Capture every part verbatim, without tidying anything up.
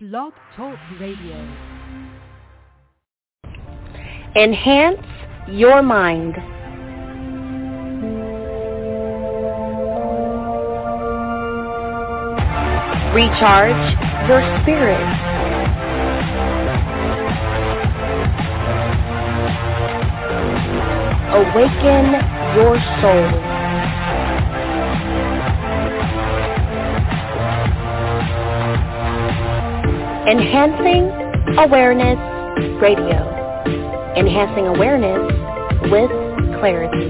Blog Talk Radio. Enhance your mind. Recharge your spirit. Awaken your soul. Enhancing Awareness Radio. Enhancing awareness with clarity.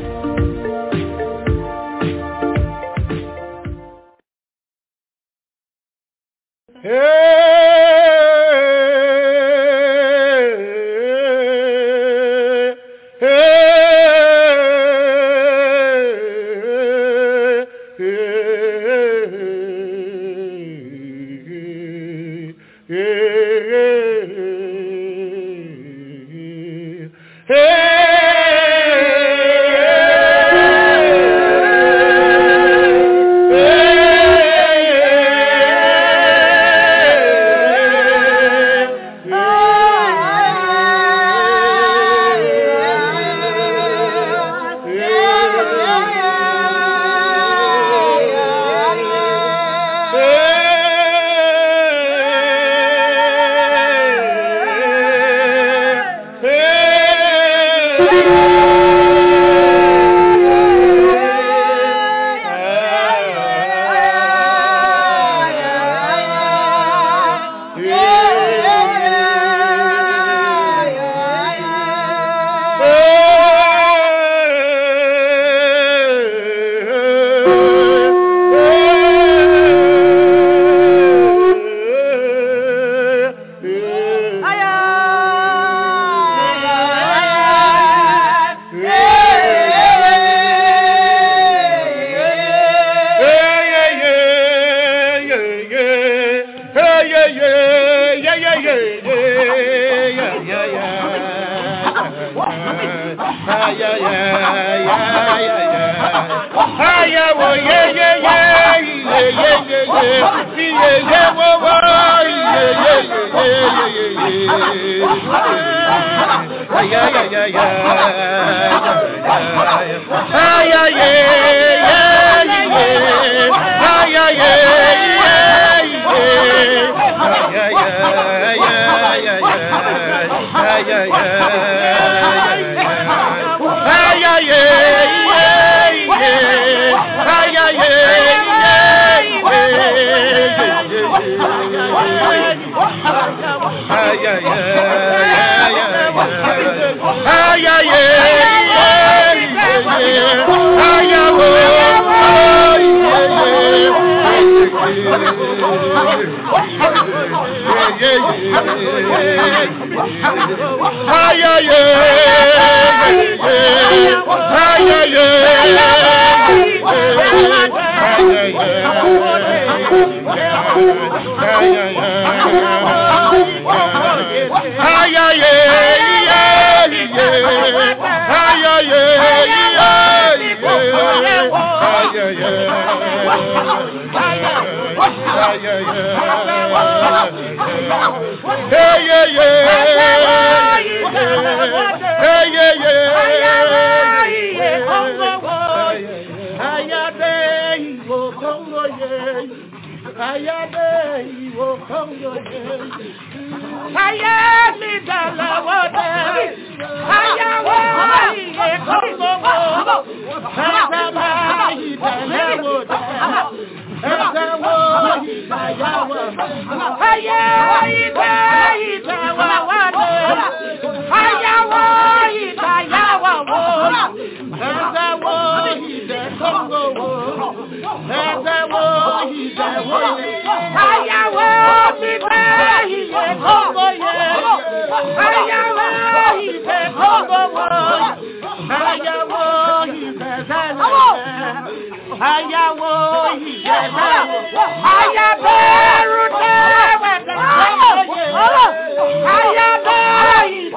Ayaberu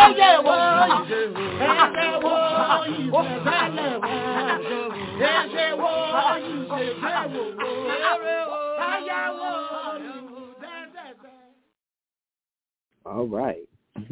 yeah, well, and that war, you said that war, and that war, you said that war, I got war, that, that, that. All right.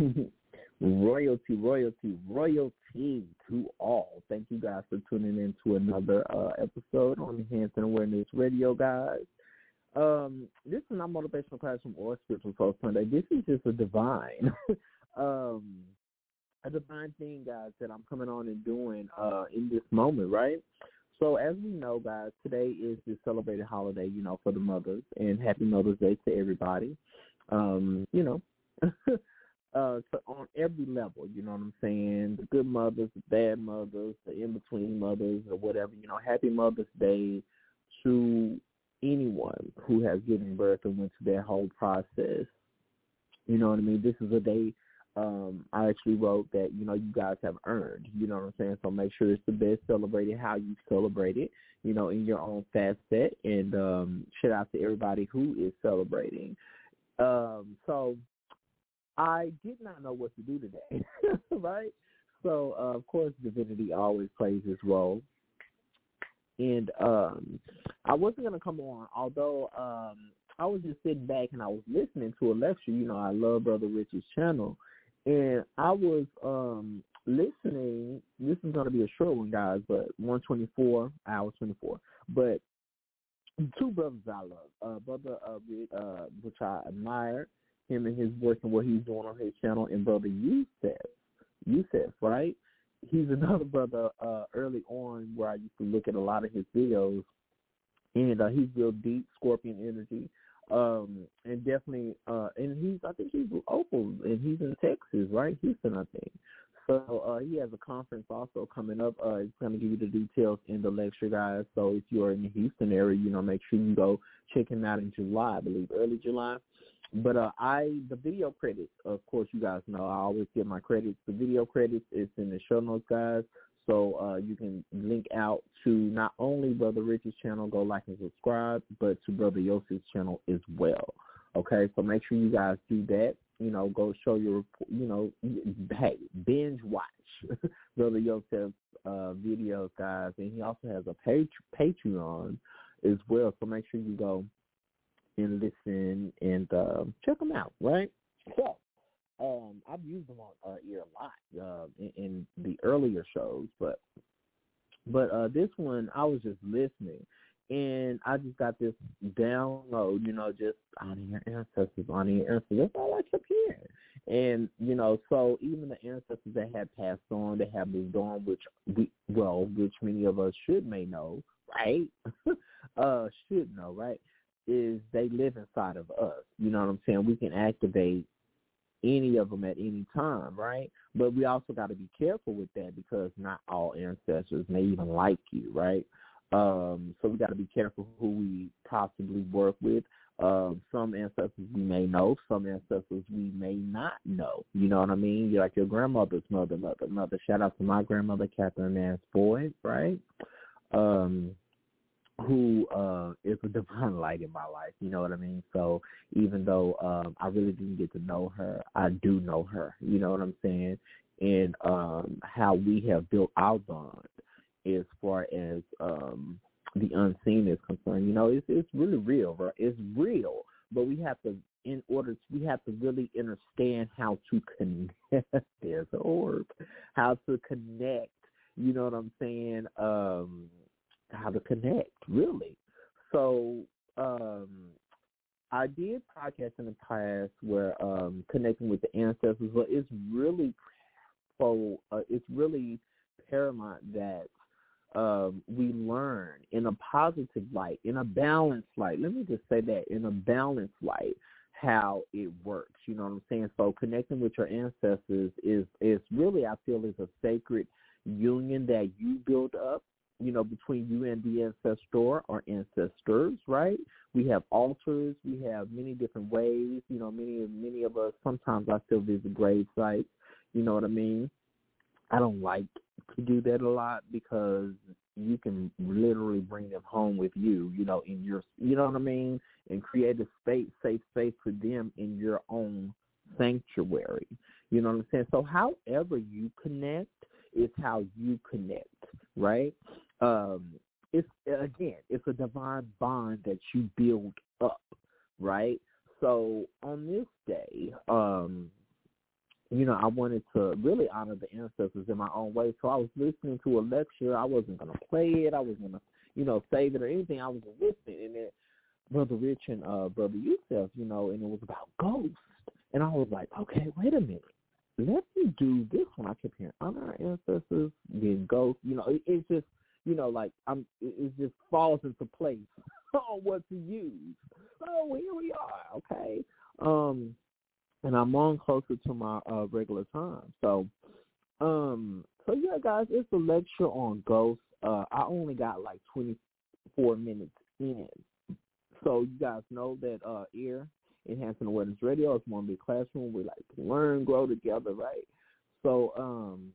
Royalty, royalty, royalty to all. Thank you guys for tuning in to another uh, episode on Enhancing Awareness Radio, guys. Um, this is not Motivational Classroom or Spiritual Soul Sunday. This is just a divine, um, a divine thing, guys, that I'm coming on and doing uh, in this moment, right? So as we know, guys, today is the celebrated holiday, you know, for the mothers, and happy Mother's Day to everybody. Um, you know, uh, so on every level, you know what I'm saying? The good mothers, the bad mothers, the in-between mothers, or whatever, you know, happy Mother's Day to anyone who has given birth and went through that whole process. You know what I mean? This is a day um, I actually wrote that, you know, you guys have earned, you know what I'm saying? So make sure it's the best celebrated how you celebrate it, you know, in your own facet. And um, shout out to everybody who is celebrating. Um, so I did not know what to do today, right? So, uh, of course, divinity always plays its role. And um, I wasn't going to come on, although um, I was just sitting back and I was listening to a lecture. You know, I love Brother Rich's channel. And I was um, listening. This is going to be a short one, guys, but one twenty-four, hour twenty-four. But two brothers I love. Uh, Brother uh, Rick, uh, which I admire, him and his work and what he's doing on his channel, and Brother Yusef, Yusef, right? He's another brother uh, early on where I used to look at a lot of his videos, and uh, he's real deep Scorpion energy, um, and definitely, uh, and he's I think he's Opal, and he's in Texas, right? Houston, I think. So uh, he has a conference also coming up. Uh, it's going to give you the details in the lecture, guys. So if you are in the Houston area, you know, make sure you go check him out in July, I believe, early July. But uh, I, the video credits, of course, you guys know, I always get my credits. The video credits is in the show notes, guys. So uh, you can link out to not only Brother Rich's channel, go like and subscribe, but to Brother Yosef's channel as well. Okay, so make sure you guys do that. You know, go show your, you know, hey, binge watch Brother Yosef's uh, videos, guys. And he also has a page, Patreon as well. So make sure you go and listen and uh, check them out, right? So um, I've used them on uh, ear a lot uh, in, in the earlier shows, but but uh, this one I was just listening, and I just got this download, you know, just honoring your ancestors, honoring your ancestors. That's all I kept hearing. And, you know, so even the ancestors that had passed on, that have moved on, which we, well, which many of us should may know, right? uh, should know, right? Is they live inside of us. You know what I'm saying? We can activate any of them at any time, right? But we also got to be careful with that because not all ancestors may even like you, right? Um, so we got to be careful who we possibly work with. Um, some ancestors we may know, some ancestors we may not know. You know what I mean? You're like your grandmother's mother, mother, mother. Shout out to my grandmother, Catherine Nance Boyd, right? Um, who uh, is a divine light in my life, you know what I mean? So even though um, I really didn't get to know her, I do know her, you know what I'm saying? And um, how we have built our bond as far as um, the unseen is concerned, you know, it's, it's really real, right? It's real, but we have to, in order, to, we have to really understand how to connect, there's an orb, how to connect, you know what I'm saying, um, how to connect, really. So um, I did podcasts in the past where um, connecting with the ancestors, but it's really so uh, it's really paramount that um, we learn in a positive light, in a balanced light. Let me just say that, in a balanced light, how it works. You know what I'm saying? So connecting with your ancestors is is really, I feel, is a sacred union that you build up, you know, between you and the ancestor or ancestors, right? We have altars. We have many different ways. You know, many, many of us, sometimes I still visit grave sites. You know what I mean? I don't like to do that a lot because you can literally bring them home with you, you know, in your, you know what I mean? And create a space, safe space for them in your own sanctuary. You know what I'm saying? So however you connect is how you connect, right? Um, it's again, it's a divine bond that you build up, right? So on this day, um, you know, I wanted to really honor the ancestors in my own way. So I was listening to a lecture. I wasn't going to play it. I wasn't going to, you know, save it or anything. I was listening. And then Brother Rich and uh, Brother Yusef, you know, and it was about ghosts. And I was like, okay, wait a minute. Let me do this one. I kept hearing honor our ancestors, then ghosts. You know, it, it's just, you know, like I'm. It, it just falls into place on what to use. Oh, well, here we are. Okay. Um, and I'm on closer to my uh, regular time. So, um, so yeah, guys, it's a lecture on ghosts. Uh, I only got like twenty-four minutes in. So you guys know that uh, ear. Enhancing Awareness Radio. It's one big classroom. We like to learn, grow together, right? So, um,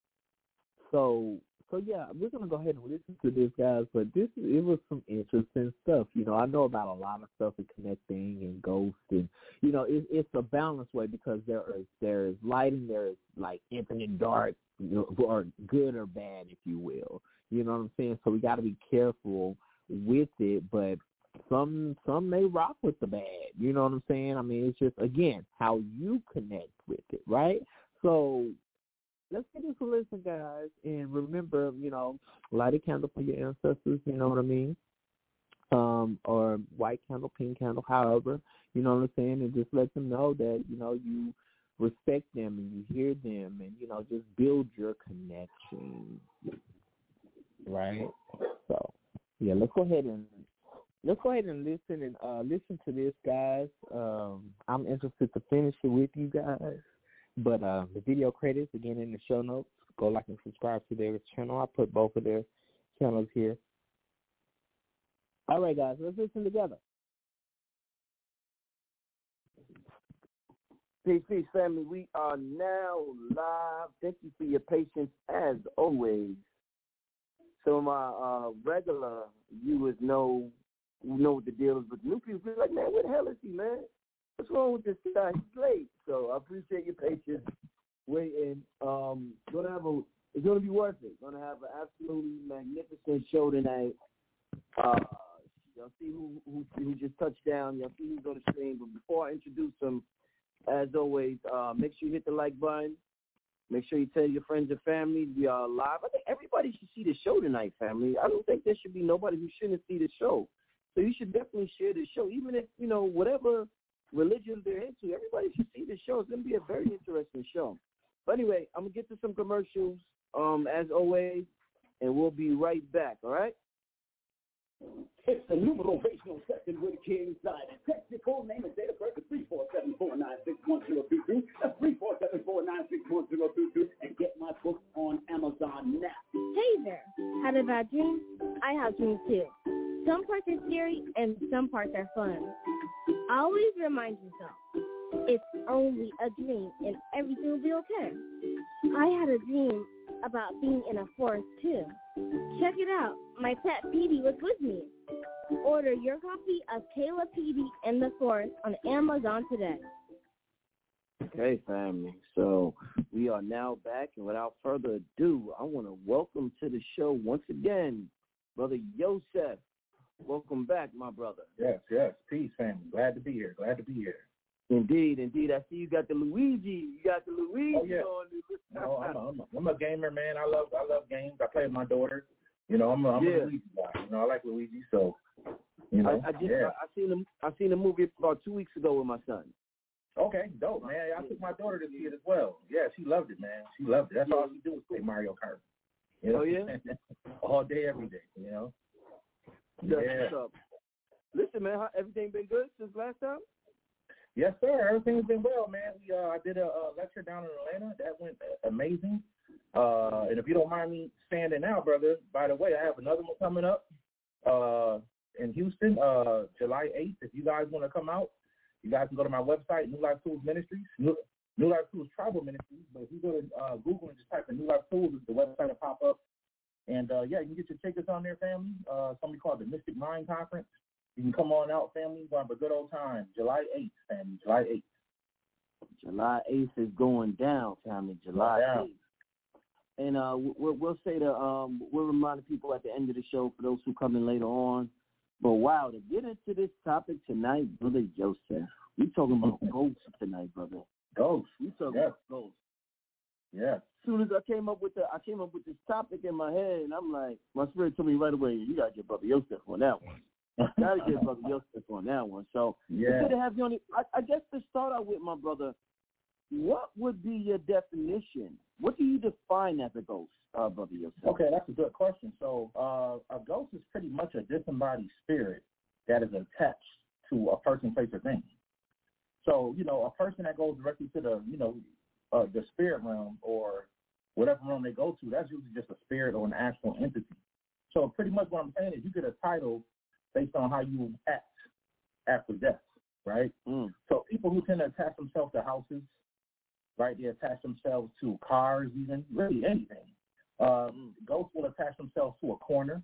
so, so yeah, we're gonna go ahead and listen to this, guys. But this, it was some interesting stuff. You know, I know about a lot of stuff with connecting and ghosts, and you know, it, it's a balanced way because there is there is light and there is like infinite dark, you know, or good or bad, if you will. You know what I'm saying? So we got to be careful with it, but. Some some may rock with the bad, you know what I'm saying? I mean, it's just, again, how you connect with it, right? So let's get this a listen, guys, and remember, you know, light a candle for your ancestors, you know what I mean? Um, or white candle, pink candle, however, you know what I'm saying? And just let them know that, you know, you respect them and you hear them and, you know, just build your connection, right? So, yeah, let's go ahead and Let's go ahead and listen and uh, listen to this, guys. Um, I'm interested to finish it with you guys. But uh, the video credits, again, in the show notes. Go like and subscribe to their channel. I put both of their channels here. All right, guys, let's listen together. Peace, peace, family. We are now live. Thank you for your patience, as always. So my uh, regular viewers know know what the deal is, but new people be like, man, where the hell is he, man? What's wrong with this guy? He's late. So I appreciate your patience. Waiting. Um, gonna have a. It's gonna be worth it. Gonna have an absolutely magnificent show tonight. Uh, y'all see who, who who just touched down. Y'all see who's on the screen. But before I introduce them, as always, uh, make sure you hit the like button. Make sure you tell your friends and family we are live. I think everybody should see the show tonight, family. I don't think there should be nobody who shouldn't see the show. So you should definitely share the show, even if, you know, whatever religion they're into. Everybody should see the show. It's going to be a very interesting show. But anyway, I'm going to get to some commercials, um, as always, and we'll be right back, all right? It's the numerational session with the kid inside. Text your full name and date of birth to three four seven, four nine six, one zero two two. That's three four seven, four nine six, one zero two two. And get my book on Amazon now. Hey there. Had a bad dream? I have dreams too. Some parts are scary and some parts are fun. Always remind yourself, it's only a dream and everything will be okay. I had a dream about being in a forest too. Check it out. My pet Petey was with me. Order your copy of Kayla Petey in the Forest on Amazon today. Okay, family. So we are now back, and without further ado, I want to welcome to the show once again, Brother Yosef. Welcome back, my brother. Yes, yes. Peace, family. Glad to be here. Glad to be here. Indeed, indeed. I see you got the Luigi. You got the Luigi oh, yeah. on. no, I'm, a, I'm, a, I'm a gamer, man. I love I love games. I play with my daughter. You know, I'm a, I'm yeah. a Luigi guy. You know, I like Luigi, so, you know. I, I, just, yeah. I, I, seen a, I seen a movie about two weeks ago with my son. Okay, dope, man. I took my daughter to see it as well. Yeah, she loved it, man. She loved it. That's yeah. all she do is play Mario Kart. You know? Oh, yeah? all day, every day, you know. That's yeah. what's up. Listen, man, how, everything been good since last time? Yes, sir. Everything's been well, man. We uh, I did a, a lecture down in Atlanta. That went amazing. Uh, and if you don't mind me standing out, brother, by the way, I have another one coming up uh, in Houston, uh, July eighth. If you guys want to come out, you guys can go to my website, New Life Tools Ministries, New, New Life Tools Tribal Ministries. But if you go to uh, Google and just type in New Life Tools, the website will pop up. And, uh, yeah, you can get your tickets on there, family. Uh, something called the Mystic Mind Conference. You can come on out, family. We're going to have a good old time. July eighth, family. July eighth. July eighth is going down, family. July eighth. And uh, we'll, we'll say the um, we'll remind the people at the end of the show for those who come in later on. But wow, to get into this topic tonight, Brother Joseph, we talking about ghosts tonight, brother. Ghosts. We talking yeah. about ghosts. Yeah. As soon as I came up with the, I came up with this topic in my head, and I'm like, my spirit told me right away, you gotta get Brother Joseph on that one. Gotta get Brother Joseph on that one. So yeah. it's good to have you on it. I, I guess to start out with, my brother, what would be your definition? What do you define as a ghost, uh, Brother Joseph? Okay, that's a good question. So uh, a ghost is pretty much a disembodied spirit that is attached to a person, place, or thing. So, you know, a person that goes directly to the, you know, uh, the spirit realm or whatever realm they go to, that's usually just a spirit or an actual entity. So pretty much what I'm saying is you get a title based on how you act after death, right? Mm. So people who tend to attach themselves to houses, right, they attach themselves to cars even, really anything. Uh, mm. Ghosts will attach themselves to a corner.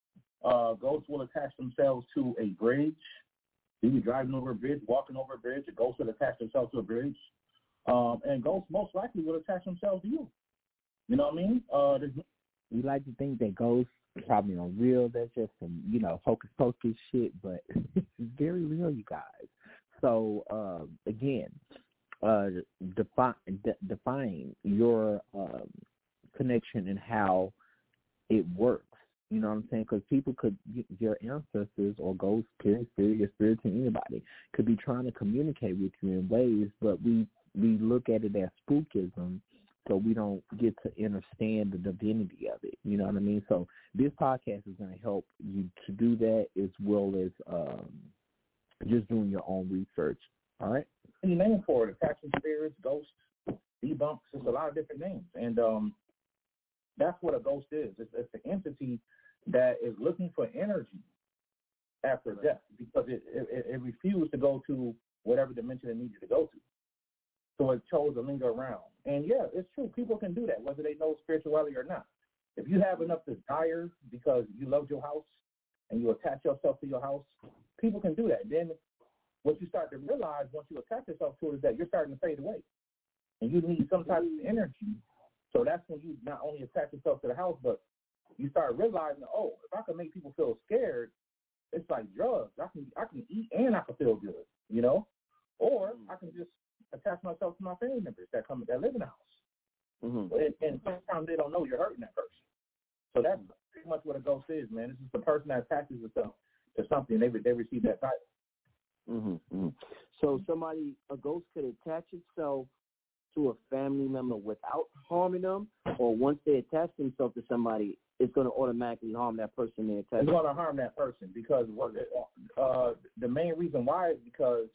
Uh, ghosts will attach themselves to a bridge. You be driving over a bridge, walking over a bridge, a ghost will attach themselves to a bridge. Um, and ghosts most likely will attach themselves to you. You know what I mean? Uh, we like to think that ghosts are probably on real. That's just some, you know, hocus pocus shit, but it's very real, you guys. So, uh, again, uh, define, de- define your um, connection and how it works. You know what I'm saying? Because people could, your ancestors or ghosts, spirit, your spirit to anybody, could be trying to communicate with you in ways, but we we look at it as spookism, so we don't get to understand the divinity of it. You know what I mean? So this podcast is going to help you to do that, as well as um, just doing your own research. All right? Any name for it, attaching spirits, ghosts, debunks, there's a lot of different names. And um, that's what a ghost is. It's, it's an entity that is looking for energy after right. death, because it, it, it refused to go to whatever dimension it needed to go to. So it chose to linger around. And, yeah, it's true. People can do that, whether they know spirituality or not. If you have enough desire because you love your house and you attach yourself to your house, people can do that. Then what you start to realize once you attach yourself to it is that you're starting to fade away. And you need some type of energy. So that's when you not only attach yourself to the house, but you start realizing, oh, if I can make people feel scared, it's like drugs. I can I can eat and I can feel good, you know? Or I can just attach myself to my family members that come that live in the house. Mm-hmm. And, and sometimes they don't know you're hurting that person. So that's pretty much what a ghost is, man. It's just the person that attaches itself to something. They they receive that title. Mm-hmm. Mm-hmm. So somebody, a ghost could attach itself to a family member without harming them, or once they attach themselves to somebody, it's going to automatically harm that person they attach. It's going to harm that person because what uh, the main reason why is because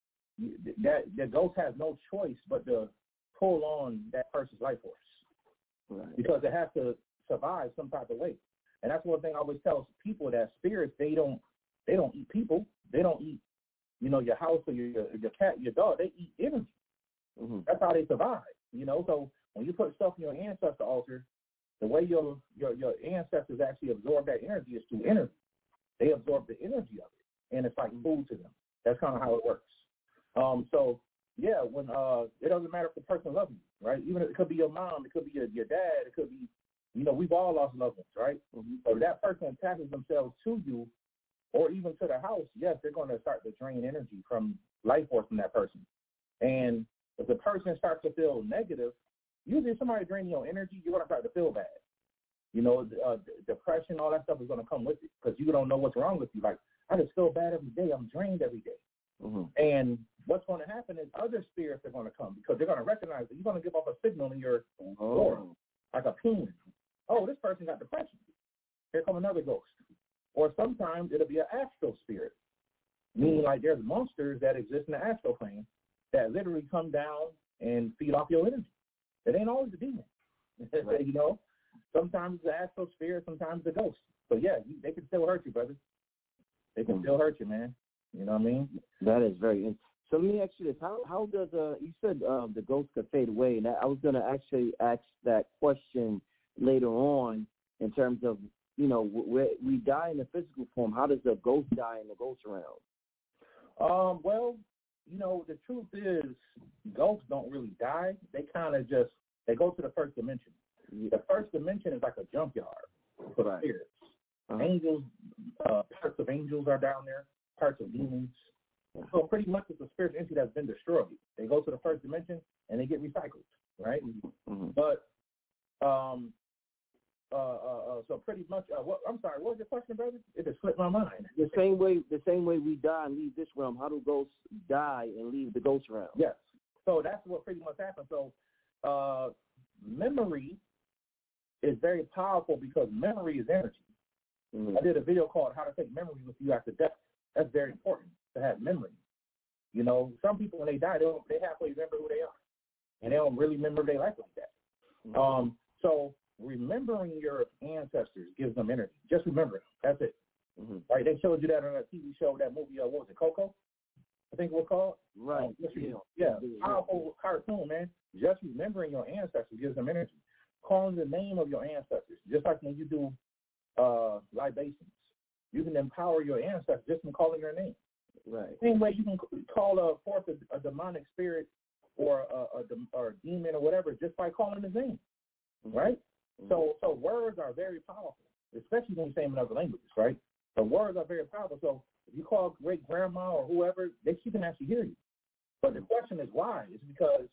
that the ghost has no choice but to pull on that person's life force, right. Because it has to survive some type of way. And that's one thing I always tell people, that spirits, they don't they don't eat people. They don't eat, you know, your house or your your cat, your dog. They eat energy. Mm-hmm. That's how they survive, you know. So when you put stuff in your ancestor altar, the way your your your ancestors actually absorb that energy is through energy. They absorb the energy of it, and it's like food to them. That's kind of how it works. Um, so yeah, when uh, it doesn't matter if the person loves you, right? Even if it could be your mom, it could be your, your dad, it could be, you know, we've all lost loved ones, right? Mm-hmm. So if that person attaches themselves to you, or even to the house, yes, they're going to start to drain energy from life force from that person. And if the person starts to feel negative, usually if somebody drains your energy, you're going to start to feel bad. You know, uh, depression, all that stuff is going to come with it because you don't know what's wrong with you. Like, I just feel bad every day. I'm drained every day. Mm-hmm. And what's going to happen is other spirits are going to come because they're going to recognize that you're going to give off a signal in your oh. aura, like a ping. Oh, this person got depression. Here come another ghost. Or sometimes it'll be an astral spirit, meaning like there's monsters that exist in the astral plane that literally come down and feed off your energy. It ain't always a demon. Right. You know, sometimes it's an astral spirit, sometimes it's a ghost. So yeah, you, they can still hurt you, brother. They can mm-hmm. still hurt you, man. You know what I mean? That is very interesting. So let me ask you this: How how does uh you said um, the ghost could fade away, and I was going to actually ask that question later on in terms of, you know, we we die in the physical form. How does the ghost die in the ghost realm? Um, well, you know, the truth is, ghosts don't really die. They kind of just they go to the first dimension. The first dimension is like a junkyard for Right. spirits. Uh-huh. Angels, uh, parts of angels are down there, parts of demons. So pretty much it's a spiritual entity that's been destroyed. They go to the first dimension and they get recycled, right? Mm-hmm. But um, uh, uh, uh, so pretty much, uh, what, I'm sorry, what was your question, brother? It just slipped my mind. The same way, the same way we die and leave this realm. How do ghosts die and leave the ghost realm? Yes. So that's what pretty much happened. So uh, memory is very powerful because memory is energy. Mm-hmm. I did a video called How to Take Memory with You After Death. That's very important to have memory. You know, some people when they die, they don't, they halfway remember who they are, and they don't really remember their life like that. Mm-hmm. Um, so remembering your ancestors gives them energy. Just remember them. That's it. Mm-hmm. Right? They showed you that on a T V show, that movie. Uh, what was it, Coco? I think it was called. Right. Um, just, yeah. yeah. Powerful cartoon, man. Just remembering your ancestors gives them energy. Calling the name of your ancestors, just like when you do uh, libations. You can empower your ancestors just from calling their name. Right. Same way you can call a forth a, a demonic spirit or a, a, or a demon or whatever just by calling his name, mm-hmm. right? Mm-hmm. So so words are very powerful, especially when you say them in other languages, right? The words are very powerful. So if you call great grandma or whoever, they she can actually hear you. But the question is why? It's because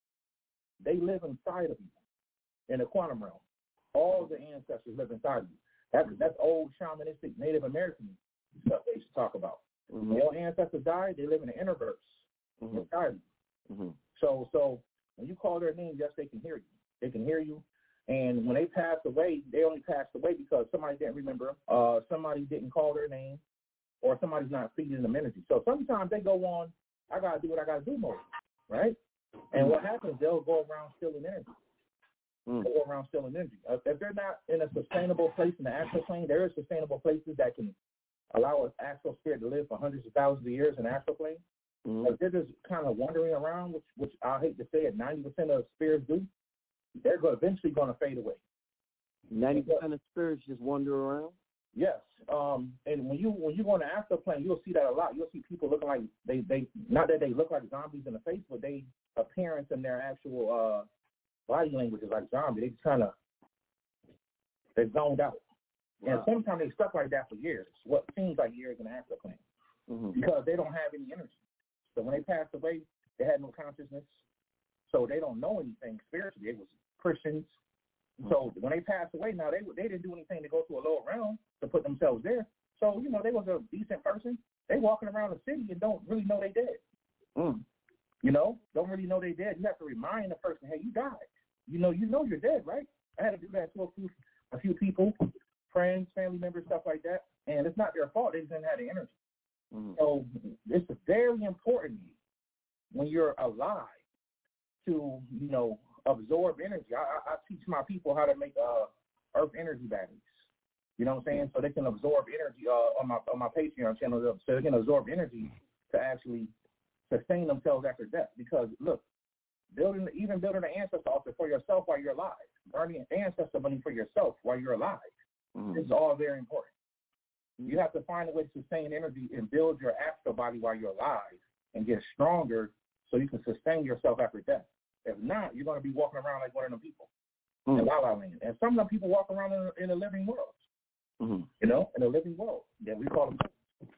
they live inside of you in the quantum realm. All the ancestors live inside of you. That's that's old shamanistic Native American stuff they used to talk about. Mm-hmm. When your ancestors died, they live in the innerverse mm-hmm. inside of you. Mm-hmm. So so when you call their name, yes, they can hear you. They can hear you. And when they passed away, they only passed away because somebody didn't remember them, uh, somebody didn't call their name, or somebody's not feeding them energy. So sometimes they go on, I got to do what I got to do mode, right? And mm-hmm. what happens, they'll go around stealing energy. Mm. Go around stealing energy. Uh, if they're not in a sustainable place in the astral plane, there are sustainable places that can allow an astral spirit to live for hundreds of thousands of years in the astral plane. Mm. If they're just kind of wandering around, which, which I hate to say it, ninety percent of spirits do, they're going eventually going to fade away. ninety percent of spirits just wander around? Yes. Um, and when you when you go on the astral plane, you'll see that a lot. You'll see people looking like they, they not that they look like zombies in the face, but they appearance and their actual uh, body language is like zombies. They just kind of they're zoned out. Wow. And sometimes they stuck like that for years, what seems like years in the astral plane, mm-hmm. because they don't have any energy. So when they passed away, they had no consciousness, so they don't know anything spiritually. They was Christians. Mm-hmm. So when they passed away, now they they didn't do anything to go to a lower realm to put themselves there. So you know they was a decent person. They walking around the city and don't really know they dead. Mm. You know, don't really know they dead. You have to remind the person, hey, you died. You know, you know you're dead, right? I had to do that to a few a few people. Friends, family members, stuff like that, and it's not their fault. They just didn't have the energy. Mm-hmm. So it's very important when you're alive to, you know, absorb energy. I, I, I teach my people how to make uh, earth energy batteries. You know what I'm saying? So they can absorb energy uh, on my on my Patreon channel, so they can absorb energy to actually sustain themselves after death. Because look, building even building an ancestor altar for yourself while you're alive, earning ancestor money for yourself while you're alive. Mm-hmm. This is all very important. You have to find a way to sustain energy and build your astral body while you're alive and get stronger so you can sustain yourself after death. If not, you're going to be walking around like one of them people mm-hmm. in La La Land. And some of them people walk around in, in a living world, mm-hmm. you know, in a living world. Yeah, we call them.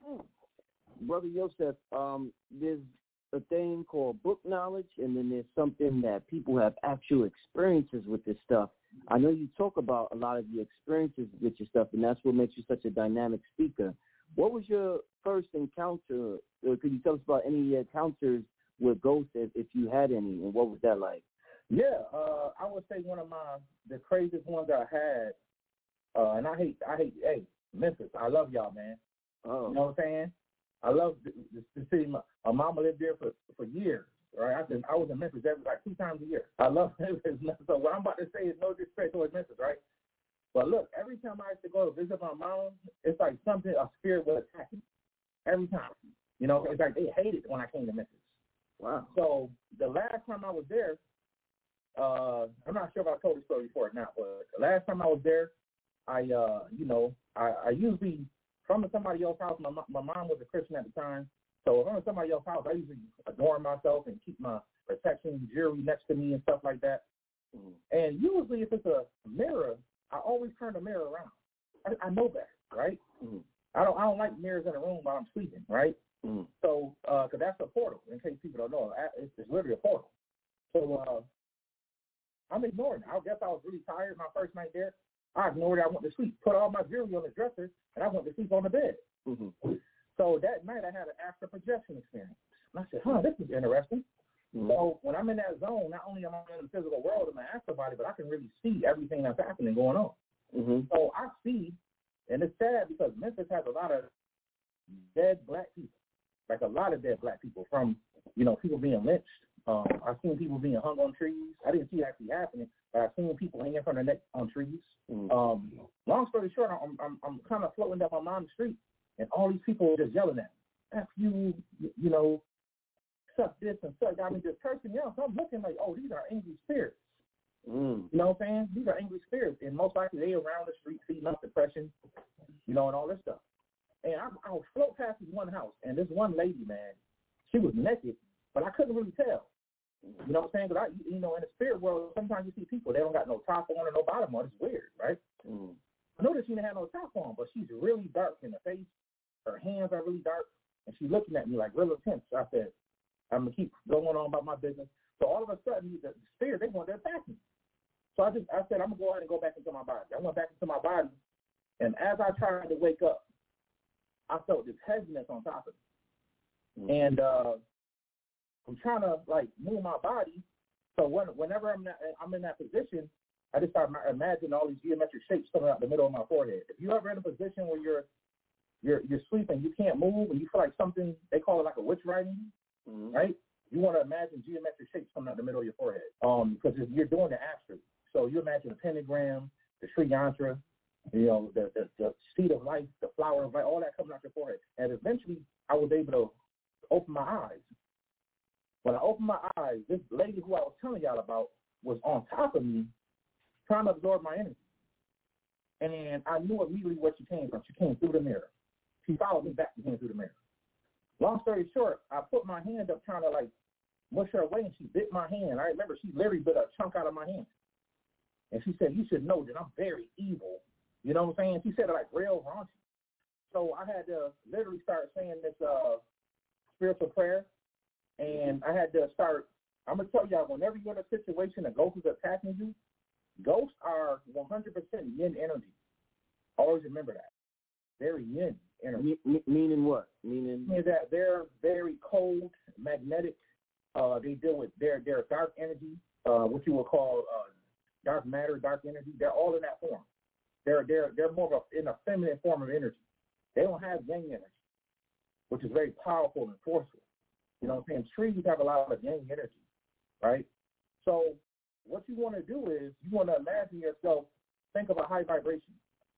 Brother Yosef, um, there's a thing called book knowledge, and then there's something that people have actual experiences with this stuff. I know you talk about a lot of your experiences with your stuff, and that's what makes you such a dynamic speaker. What was your first encounter? Or could you tell us about any encounters with ghosts, if, if you had any, and what was that like? Yeah, uh, I would say one of my the craziest ones I had, uh, and I hate, I hate, hey, Memphis, I love y'all, man. Oh. You know what I'm saying? I love the, the, the city. My, my mama lived there for, for years. Right, I, I was in Memphis every like two times a year. I love Memphis. So what I'm about to say is no disrespect towards Memphis, right? But look, every time I used to go to visit my mom, it's like something, a spirit would attack me. Every time, you know, it's like they hated when I came to Memphis. Wow. So the last time I was there, uh, I'm not sure if I told the story before or not, but the last time I was there, I, uh, you know, I, I usually from somebody else's house. My my mom was a Christian at the time. So if I'm in somebody else's house, I usually adorn myself and keep my protection jewelry next to me and stuff like that. Mm-hmm. And usually if it's a mirror, I always turn the mirror around. I, I know better, right? Mm-hmm. I don't I don't like mirrors in a room while I'm sleeping, right? Mm-hmm. So, because uh, that's a portal, in case people don't know. It's, it's literally a portal. So uh, I'm ignoring it. I guess I was really tired my first night there. I ignored it. I went to sleep, put all my jewelry on the dresser, and I went to sleep on the bed. Mm-hmm. So that night I had an astral projection experience. And I said, huh, this is interesting. Mm-hmm. So when I'm in that zone, not only am I in the physical world in my astral body, but I can really see everything that's happening going on. Mm-hmm. So I see, and it's sad because Memphis has a lot of dead black people, like a lot of dead black people from, you know, people being lynched. Um, I've seen people being hung on trees. I didn't see it actually happening, but I've seen people hanging from their neck on trees. Mm-hmm. Um, long story short, I'm, I'm, I'm kind of floating down my mom's street. And all these people are just yelling at me. F you, you know, suck this and suck that. I mean, just cursing me out. So I'm looking like, oh, these are angry spirits. Mm. You know what I'm saying? These are angry spirits. And most likely they around the street feeding up depression, you know, and all this stuff. And I, I would float past this one house. And this one lady, man, she was naked, but I couldn't really tell. You know what I'm saying? Because, I, you know, in the spirit world, sometimes you see people, they don't got no top on or no bottom on. It's weird, right? Mm. I noticed she didn't have no top on, but she's really dark in the face. Her hands are really dark, and she's looking at me like real intense. So I said, I'm going to keep going on about my business. So all of a sudden, the spirit, they wanted to attack me. So I just, I said, I'm going to go ahead and go back into my body. I went back into my body, and as I tried to wake up, I felt this heaviness on top of me. Mm-hmm. And uh, I'm trying to, like, move my body. So when, whenever I'm, not, I'm in that position, I just start imagining all these geometric shapes coming out the middle of my forehead. If you're ever in a position where you're You're you're sleeping, you can't move, and you feel like something, they call it like a witch riding, mm-hmm. right? You want to imagine geometric shapes coming out the middle of your forehead, um, because you're doing the astral. So you imagine the pentagram, the Sri Yantra, you know, the, the the seed of life, the flower of life, all that coming out your forehead. And eventually, I was able to open my eyes. When I opened my eyes, this lady who I was telling y'all about was on top of me, trying to absorb my energy. And I knew immediately where she came from. She came through the mirror. She followed me back and came through the mirror. Long story short, I put my hand up trying to, like, mush her away, and she bit my hand. I remember she literally bit a chunk out of my hand. And she said, you should know that I'm very evil. You know what I'm saying? She said it like real raunchy. So I had to literally start saying this uh, spiritual prayer, and I had to start, I'm going to tell y'all, whenever you're in a situation a ghost is attacking you, ghosts are one hundred percent yin energy. Always remember that. Very yin energy. Me- meaning what? Meaning Meaning that they're very cold, magnetic. Uh, they deal with their their dark energy, uh, what you would call uh, dark matter, dark energy. They're all in that form. They're they're they're more of a, in a feminine form of energy. They don't have yang energy, which is very powerful and forceful. You know what I'm saying? Trees have a lot of yang energy, right? So what you want to do is you want to imagine yourself, think of a high vibration.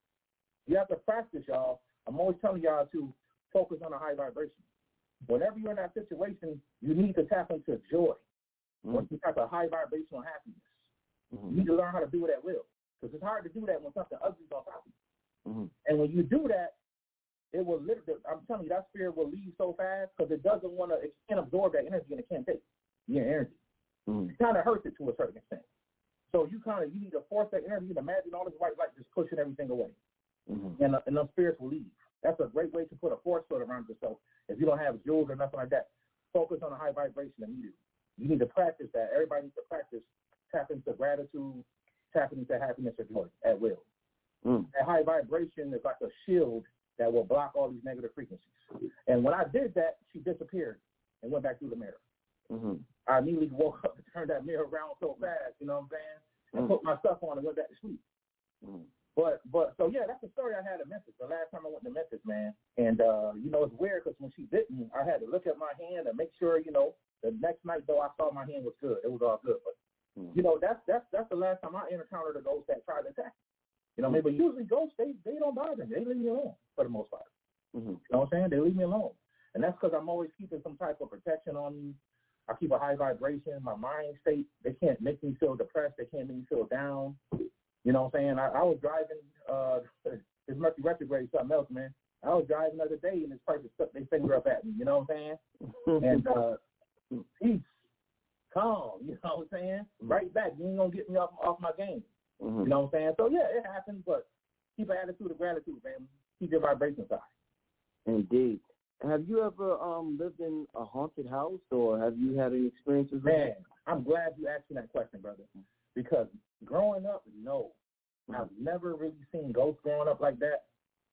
You have to practice, y'all. I'm always telling y'all to focus on a high vibration. Whenever you're in that situation, you need to tap into joy. Mm-hmm. Once you have a high vibrational happiness, mm-hmm. you need to learn how to do it at will. Because it's hard to do that when something ugly is on top of you. Mm-hmm. And when you do that, it will literally, I'm telling you, that spirit will leave so fast because it doesn't want to, it can't absorb that energy and it can't take your energy. Mm-hmm. It kind of hurts it to a certain extent. So you kind of, you need to force that energy and imagine all this white light just pushing everything away. Mm-hmm. And, uh, and those spirits will leave. That's a great way to put a force field around yourself. If you don't have jewels or nothing like that, focus on a high vibration immediately. You need to practice that. Everybody needs to practice tap into gratitude, tap into happiness or joy at will. Mm. That high vibration is like a shield that will block all these negative frequencies. And when I did that, she disappeared and went back through the mirror. Mm-hmm. I immediately woke up and turned that mirror around so fast, you know what I'm saying, and mm-hmm. put my stuff on and went back to sleep. Mm-hmm. But, but so, yeah, that's the story I had in Memphis, the last time I went to Memphis, man. And, uh, you know, it's weird because when she bit me, I had to look at my hand and make sure, you know, the next night, though, I saw my hand was good. It was all good. But, mm-hmm. you know, that's that's that's the last time I encountered a ghost that tried to attack me. You know what I mean? But usually ghosts, they, they don't bother me. They leave me alone for the most part. Mm-hmm. You know what I'm saying? They leave me alone. And that's because I'm always keeping some type of protection on me. I keep a high vibration. My mind state, they can't make me feel depressed. They can't make me feel down. You know what I'm saying? I, I was driving, uh, this Mercury retrograde, something else, man. I was driving the other day, and this person stuck their finger up at me. You know what I'm saying? And uh, peace, calm. You know what I'm saying? Right back. You ain't gonna get me off off my game. Mm-hmm. You know what I'm saying? So yeah, it happens, but keep an attitude of gratitude, man. Keep your vibrations high. Indeed. Have you ever um lived in a haunted house, or have you had any experiences with Man, that? I'm glad you asked me that question, brother. Because growing up, no, I've never really seen ghosts growing up like that.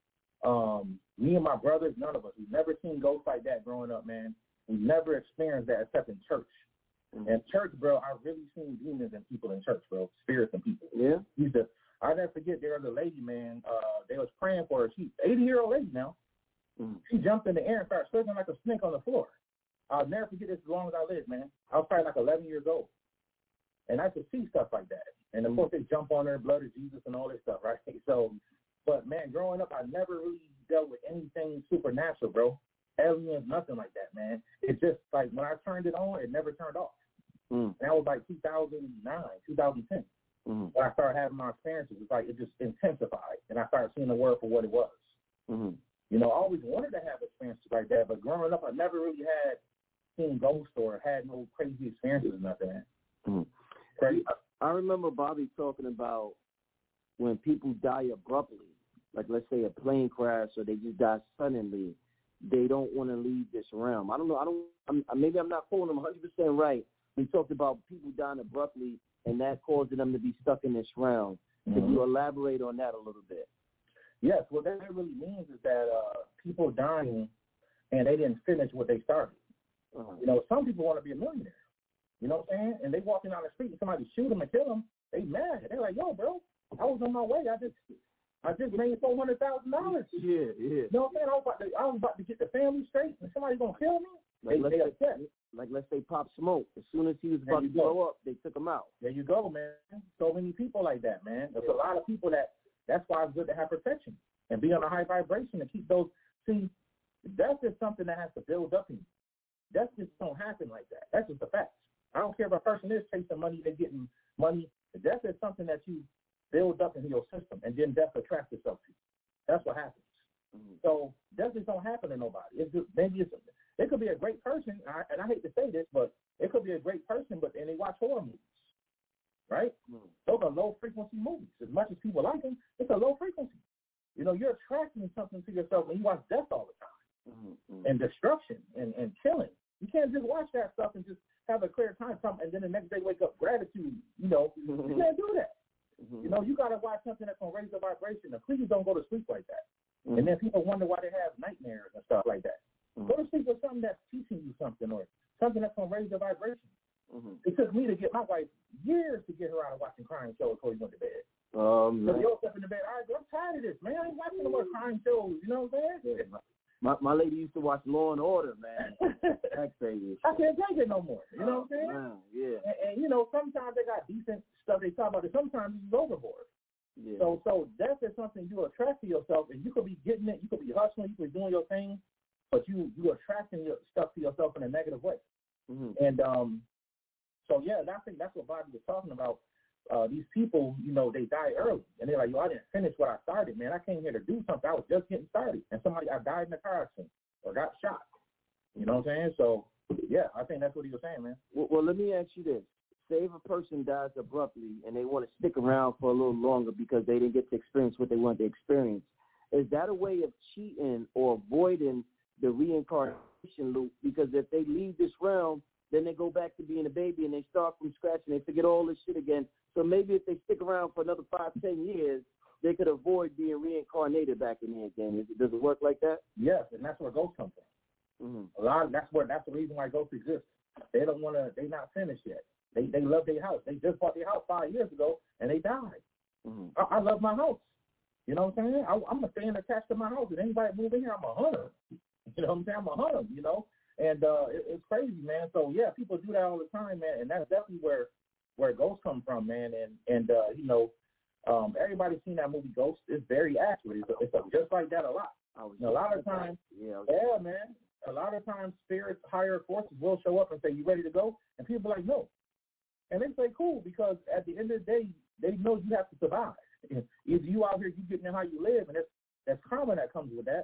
Um, me and my brothers, none of us, we've never seen ghosts like that growing up, man. We've never experienced that except in church. Mm-hmm. In church, bro, I've really seen demons and people in church, bro, spirits and people. Yeah. Used to, I'll never forget, there was a lady, man, uh, they was praying for her. She's eighty-year-old lady now. Mm-hmm. She jumped in the air and started circling like a snake on the floor. I'll never forget this as long as I live, man. I was probably like eleven years old. And I used to see stuff like that. And, of course, they jump on her, blood of Jesus and all this stuff, right? So, but, man, growing up, I never really dealt with anything supernatural, bro. Aliens, nothing like that, man. It's just like when I turned it on, it never turned off. Mm. And that was like two thousand nine, two thousand ten. Mm. When I started having my experiences, it's like it just intensified. And I started seeing the world for what it was. Mm-hmm. You know, I always wanted to have experiences like that, but growing up, I never really had seen ghosts or had no crazy experiences or nothing, man. Mm-hmm. Crazy. I remember Bobby talking about when people die abruptly, like let's say a plane crash or they just die suddenly, they don't want to leave this realm. I don't know. I don't. I'm, maybe I'm not quoting him one hundred percent right. He talked about people dying abruptly and that causing them to be stuck in this realm. Mm-hmm. Can you elaborate on that a little bit? Yes. What that really means is that uh, people dying and they didn't finish what they started. Uh-huh. You know, some people want to be a millionaire. You know what I'm saying? And they walking down the street and somebody shoot them and kill them. They mad. They're like, yo, bro, I was on my way. I just I just made four hundred thousand dollars. Yeah, yeah. You know what I'm saying? I was about to, I was about to get the family straight and somebody's going to kill me. Like, they, let's they say, upset. like, let's say Pop Smoke. As soon as he was about to blow up, they took him out. There you go, man. So many people like that, man. There's yeah. a lot of people that, that's why it's good to have protection and be on a high vibration and keep those. See, that's just something that has to build up in you. That just don't happen like that. That's just a fact. I don't care if a person is chasing money, they're getting money. Death is something that you build up into your system, and then death attracts itself to you. That's what happens. Mm-hmm. So death just don't happen to nobody. It's just, maybe it's, it could be a great person, and I, and I hate to say this, but it could be a great person, but then they watch horror movies, right? Mm-hmm. Those are low-frequency movies. As much as people like them, it's a low frequency. You know, you're attracting something to yourself when you watch death all the time, mm-hmm. and destruction and, and killing. You can't just watch that stuff and just have a clear time, and then the next day wake up gratitude. You know, mm-hmm. you can't do that. Mm-hmm. You know, you got to watch something that's going to raise the vibration. And please don't go to sleep like that. Mm-hmm. And then people wonder why they have nightmares and stuff like that. Mm-hmm. Go to sleep with something that's teaching you something or something that's going to raise the vibration. Mm-hmm. It took me to get my wife years to get her out of watching crime shows before we went to bed. Um, so you up in the bed, all right, I'm tired of this, man. I ain't watching no more crime shows. You know what I'm saying? Yeah. My my lady used to watch Law and Order, man. That's crazy. I can't take it no more. You know oh, what I'm saying? Man, yeah. And, and, you know, sometimes they got decent stuff they talk about, and sometimes it's overboard. Yeah. So so death is something you attract to yourself, and you could be getting it, you could be hustling, you could be doing your thing, but you, you're attracting your stuff to yourself in a negative way. Mm-hmm. And um, so, yeah, I think that's what Bobby was talking about. Uh, these people, you know, they die early, and they're like, yo, I didn't finish what I started, man. I came here to do something. I was just getting started, and somebody, I died in a car accident or got shot. You know what I'm saying? So, yeah, I think that's what he was saying, man. Well, well, let me ask you this. Say if a person dies abruptly and they want to stick around for a little longer because they didn't get to experience what they wanted to experience, is that a way of cheating or avoiding the reincarnation loop? Because if they leave this realm, then they go back to being a baby and they start from scratch and they forget all this shit again. So maybe if they stick around for another five, ten years, they could avoid being reincarnated back in here again. Is it, does it work like that? Yes, and that's where ghosts come from. Mm-hmm. A lot. Of, that's where. That's the reason why ghosts exist. They don't want to. They're not finished yet. They they love their house. They just bought their house five years ago and they died. Mm-hmm. I, I love my house. You know what I'm saying? I, I'm gonna stay attached to my house. If anybody move in here, I'm a hunter. You know what I'm saying? I'm a hunter. You know. And uh, it, it's crazy, man. So, yeah, people do that all the time, man. And that's definitely where where ghosts come from, man. And, and uh, you know, um, everybody's seen that movie Ghost. It's very accurate. It's, a, it's a, just like that a lot. And a lot of times, yeah, yeah, man, a lot of times spirits, higher forces will show up and say, you ready to go? And people are like, no. And they say, cool, because at the end of the day, they know you have to survive. Either you out here, you getting how you live, and that's, that's karma that comes with that.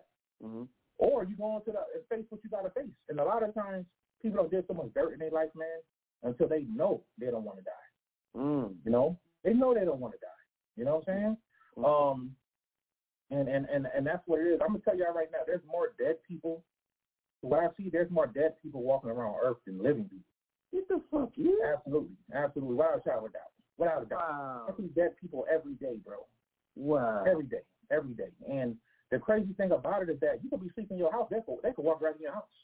Mm-hmm. Or you go into the face what you got to face. And a lot of times people don't get so much dirt in their life, man, until they know they don't want to die. Mm. You know, they know they don't want to die. You know what I'm saying? Mm-hmm. Um, and, and, and, and that's what it is. I'm going to tell you right now, there's more dead people. What I see, there's more dead people walking around Earth than living people. What the fuck, yeah? Absolutely. Absolutely. Without a shadow of a doubt. Without a doubt. Wow. I see dead people every day, bro. Wow. Every day. Every day. And the crazy thing about it is that you could be sleeping in your house. They could, they could walk right in your house.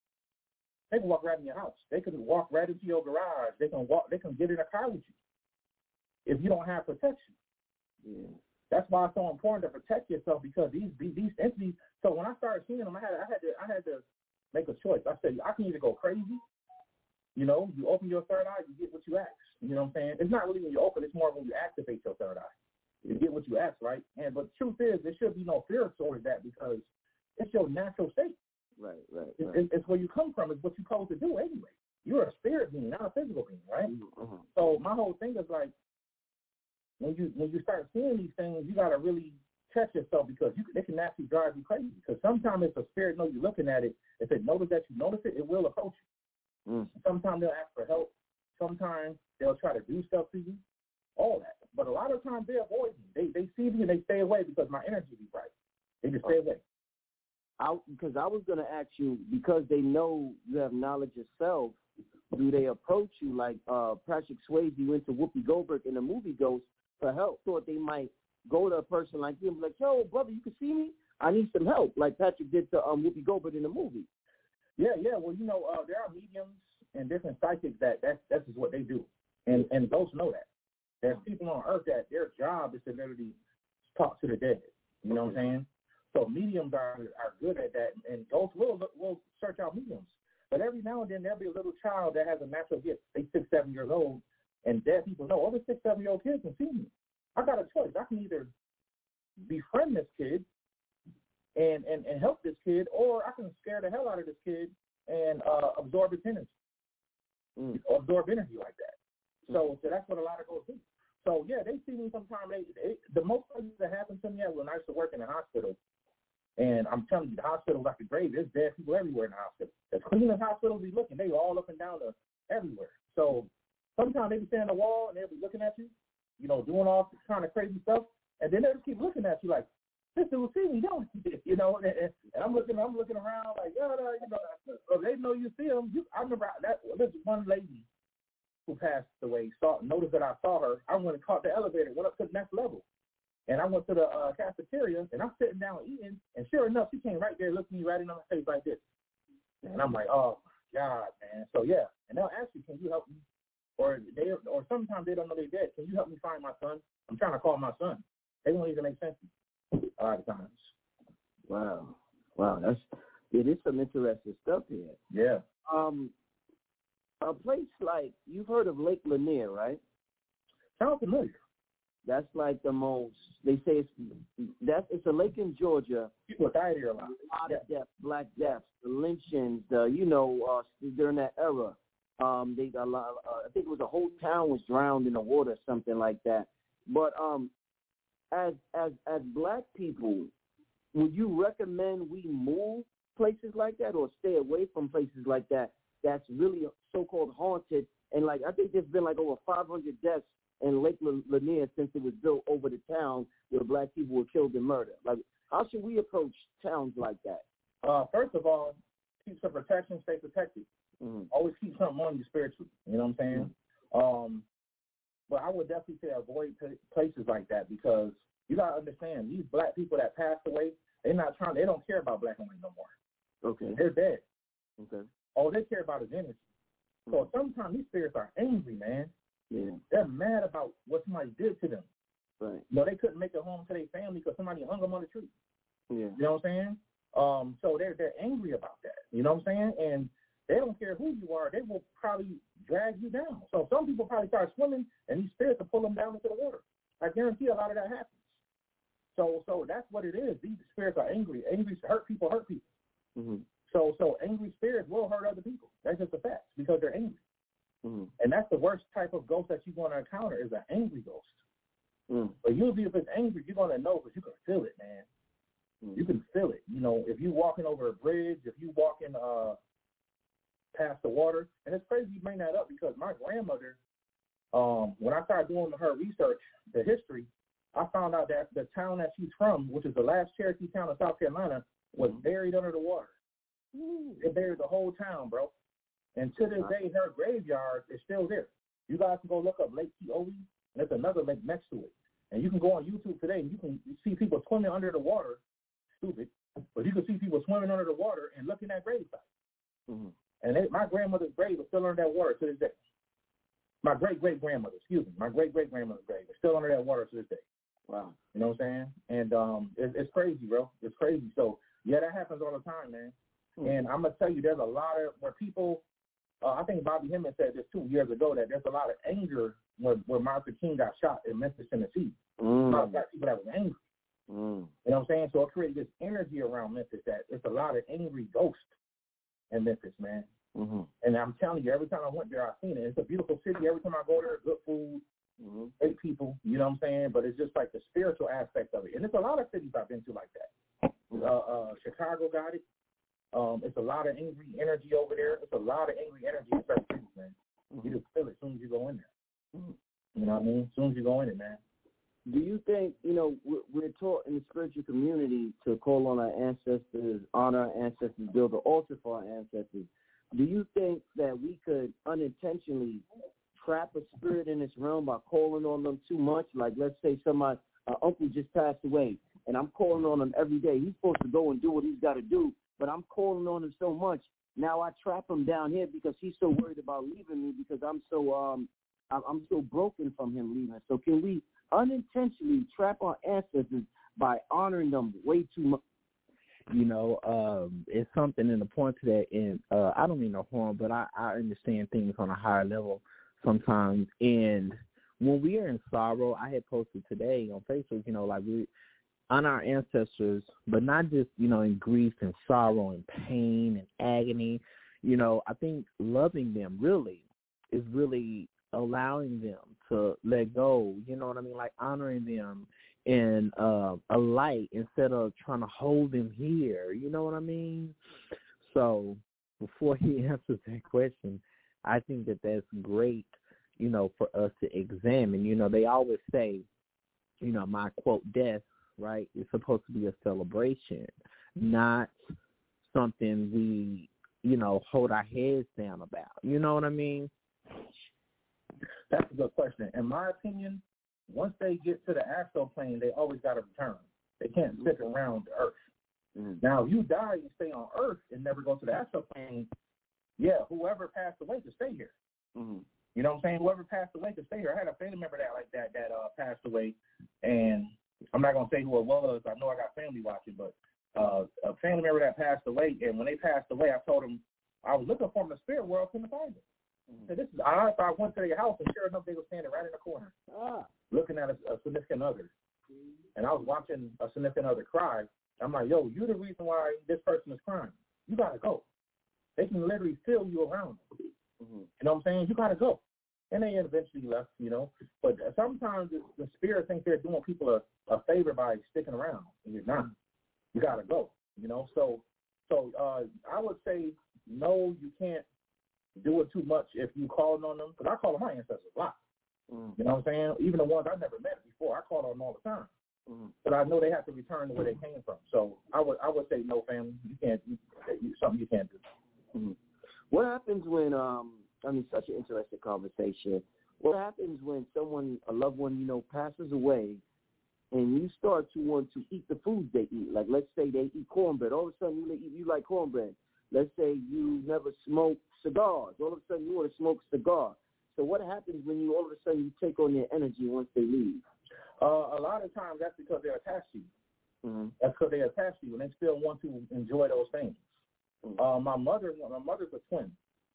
They can walk right in your house. They can walk right into your garage. They can walk. They can get in a car with you if you don't have protection. Yeah. That's why it's so important to protect yourself, because these these, these entities. So when I started seeing them, I had I had to I had to make a choice. I said I can either go crazy. You know, you open your third eye, you get what you ask. You know what I'm saying? It's not really when you open; it's more when you activate your third eye. You get what you ask, right? And but the truth is, there should be no fear towards that, because it's your natural state. Right, right, It's, right. it's where you come from. It's what you're supposed to do anyway. You're a spirit being, not a physical being, right? Mm-hmm. So my whole thing is like, when you when you start seeing these things, you got to really check yourself, because you it can actually drive you crazy. Because sometimes if a spirit knows you're looking at it, if it notices that you notice it, it will approach you. Mm. Sometimes they'll ask for help. Sometimes they'll try to do stuff to you. All that. But a lot of times they avoid me. They they see me and they stay away because my energy be right. They just stay away. I, because I was going to ask you, because they know you have knowledge yourself, do they approach you like uh, Patrick Swayze went to Whoopi Goldberg in the movie Ghost for help? Thought they might go to a person like you and be like, yo, brother, you can see me? I need some help, like Patrick did to um, Whoopi Goldberg in the movie. Yeah, yeah. Well, you know, uh, there are mediums and different psychics that that's, that's just what they do. And, and ghosts know that. There's people on Earth that their job is to literally talk to the dead. You know what I'm saying? So mediums are are good at that, and ghosts will will search out mediums. But every now and then there'll be a little child that has a natural gift. They six, seven years old, and dead people know over six, seven year old kids can see me. I got a choice. I can either befriend this kid and, and, and help this kid, or I can scare the hell out of this kid and uh, absorb its energy, mm. absorb energy like that. So, so that's what a lot of ghosts do. So yeah, they see me sometimes. They, they the most things that happened to me when I used to work in the hospital. And I'm telling you, the hospital like a grave. There's dead people everywhere in the hospital. As clean as hospitals be looking, they all up and down the, everywhere. So sometimes they be standing on the wall and they'll be looking at you, you know, doing all this kind of crazy stuff. And then they'll just keep looking at you like, this dude see me, don't he? You know, and, and I'm looking, I'm looking around like, yeah, you know, so they know you see them. You, I remember that there's one lady who passed away, saw, noticed that I saw her. I went and caught the elevator, went up to the next level. And I went to the uh, cafeteria, and I'm sitting down eating, and sure enough, she came right there, looking me right in my face like this. And I'm like, oh, my God, man. So, yeah. And they'll ask you, can you help me? Or they, or sometimes they don't know they're dead. Can you help me find my son? I'm trying to call my son. They don't even make sense to me a lot of times. Wow. Wow. That's, it is some interesting stuff here. Yeah. Um, a place like, you've heard of Lake Lanier, right? Sounds familiar. That's like the most, they say it's, that's, it's a lake in Georgia. People died here a lot. A lot yeah. of deaths, black deaths, the lynchings, the, you know, uh, during that era. Um, they a lot, uh, I think it was a whole town was drowned in the water or something like that. But um, as as as black people, would you recommend we move places like that or stay away from places like that that's really so-called haunted? And like I think there's been like over five hundred deaths in Lake Lanier since it was built over the town where black people were killed and murdered. Like, how should we approach towns like that? Uh, first of all, keep some protection, stay protected. Mm-hmm. Always keep something on you spiritually. You know what I'm saying? Mm-hmm. Um, but I would definitely say avoid p- places like that, because you gotta understand these black people that passed away, they're not trying. They don't care about black and white no more. Okay, they're dead. Okay, all they care about is energy. Mm-hmm. So sometimes these spirits are angry, man. Yeah, they're mad about what somebody did to them. Right. You know, they couldn't make it home to their family because somebody hung them on the tree. Yeah. You know what I'm saying? Um, so they're they're angry about that. You know what I'm saying? And they don't care who you are. They will probably drag you down. So some people probably start swimming, and these spirits will pull them down into the water. I guarantee a lot of that happens. So so that's what it is. These spirits are angry. Angry hurt people hurt people. Mm-hmm. So so angry spirits will hurt other people. That's just a fact, because they're angry. Mm-hmm. And that's the worst type of ghost that you're going to encounter is an angry ghost. Mm. But usually if it's angry, you're going to know because you can feel it, man. You can feel it. You know, if you walking over a bridge, if you walking uh, past the water, and it's crazy you bring that up because my grandmother, um, when I started doing her research, the history, I found out that the town that she's from, which is the last Cherokee town in South Carolina, was buried under the water. It buried the whole town, bro. And to this day, her graveyard is still there. You guys can go look up Lake Keowee, and there's another lake next to it. And you can go on YouTube today, and you can see people swimming under the water. Stupid. But you can see people swimming under the water and looking at grave sites. Mm-hmm. And they, my grandmother's grave is still under that water to this day. My great-great-grandmother, excuse me, my great-great-grandmother's grave is still under that water to this day. Wow. You know what I'm saying? And um, it, it's crazy, bro. It's crazy. So, yeah, that happens all the time, man. Mm-hmm. And I'm going to tell you, there's a lot of where people, uh, I think Bobby Hemming said this two years ago, that there's a lot of anger where, where Martin King got shot in Memphis, Tennessee. Mm. A lot of black people that was angry. Mm. You know what I'm saying? So it created this energy around Memphis that it's a lot of angry ghosts in Memphis, man. Mm-hmm. And I'm telling you, every time I went there, I've seen it. It's a beautiful city. Every time I go there, good food, mm-hmm. great people, you know what I'm saying? But it's just like the spiritual aspect of it. And there's a lot of cities I've been to like that. Mm-hmm. Uh, uh, Chicago got it. Um, it's a lot of angry energy over there. It's a lot of angry energy in certain cities, man. Mm-hmm. You just feel it as soon as you go in there. Mm-hmm. You know what I mean? As soon as you go in it, man. Do you think, you know, we're, we're taught in the spiritual community to call on our ancestors, honor our ancestors, build an altar for our ancestors. Do you think that we could unintentionally trap a spirit in this realm by calling on them too much? Like, let's say somebody, uh, uncle just passed away, and I'm calling on him every day. He's supposed to go and do what he's got to do, but I'm calling on him so much. Now I trap him down here because he's so worried about leaving me because I'm so um I'm, I'm so broken from him leaving. So can we unintentionally trap our ancestors by honoring them way too much? You know, um, it's something in the point to that, and uh, I don't mean no harm, but I, I understand things on a higher level sometimes. And when we are in sorrow, I had posted today on Facebook, you know, like we honor our ancestors, but not just, you know, in grief and sorrow and pain and agony. You know, I think loving them really is really allowing them to let go, you know what I mean, like honoring them in uh, a light instead of trying to hold them here, you know what I mean? So before he answers that question, I think that that's great, you know, for us to examine. You know, they always say, you know, my quote, death, right, is supposed to be a celebration, not something we, you know, hold our heads down about. You know what I mean? That's a good question. In my opinion, once they get to the astral plane, they always got to return. They can't stick around the earth. Mm-hmm. Now, if you die and stay on earth and never go to the astral plane, yeah, whoever passed away could stay here. Mm-hmm. You know what I'm saying? Whoever passed away could stay here. I had a family member that like that that uh, passed away, and I'm not going to say who it was. I know I got family watching, but uh, a family member that passed away, and when they passed away, I told them I was looking for them in the spirit world, couldn't find them. So this is I, I went to their house, and sure enough, they were standing right in the corner, ah. looking at a, a significant other. And I was watching a significant other cry. I'm like, yo, you're the reason why this person is crying. You got to go. They can literally feel you around them. Mm-hmm. You know what I'm saying? You got to go. And they eventually left, you know. But sometimes the, the spirit thinks they're doing people a, a favor by sticking around, and you're not. You got to go, you know. So, so uh, I would say, no, you can't do it too much if you calling on them, because I call on my ancestors a lot. Mm. You know what I'm saying? Even the ones I never met before, I call on them all the time. Mm. But I know they have to return to where they came from. So I would I would say no, family. You can't. You, you, something you can't do. Mm. What happens when um? I mean, such an interesting conversation. What happens when someone, a loved one, you know, passes away, and you start to want to eat the foods they eat? Like, let's say they eat cornbread. All of a sudden, you eat, you like cornbread. Let's say you never smoked cigars. All of a sudden, you want to smoke a cigar. So what happens when you all of a sudden you take on their energy once they leave? Uh, a lot of times that's because they're attached to you. Mm-hmm. That's because they're attached to you, and they still want to enjoy those things. Mm-hmm. Uh, my mother, my mother's a twin,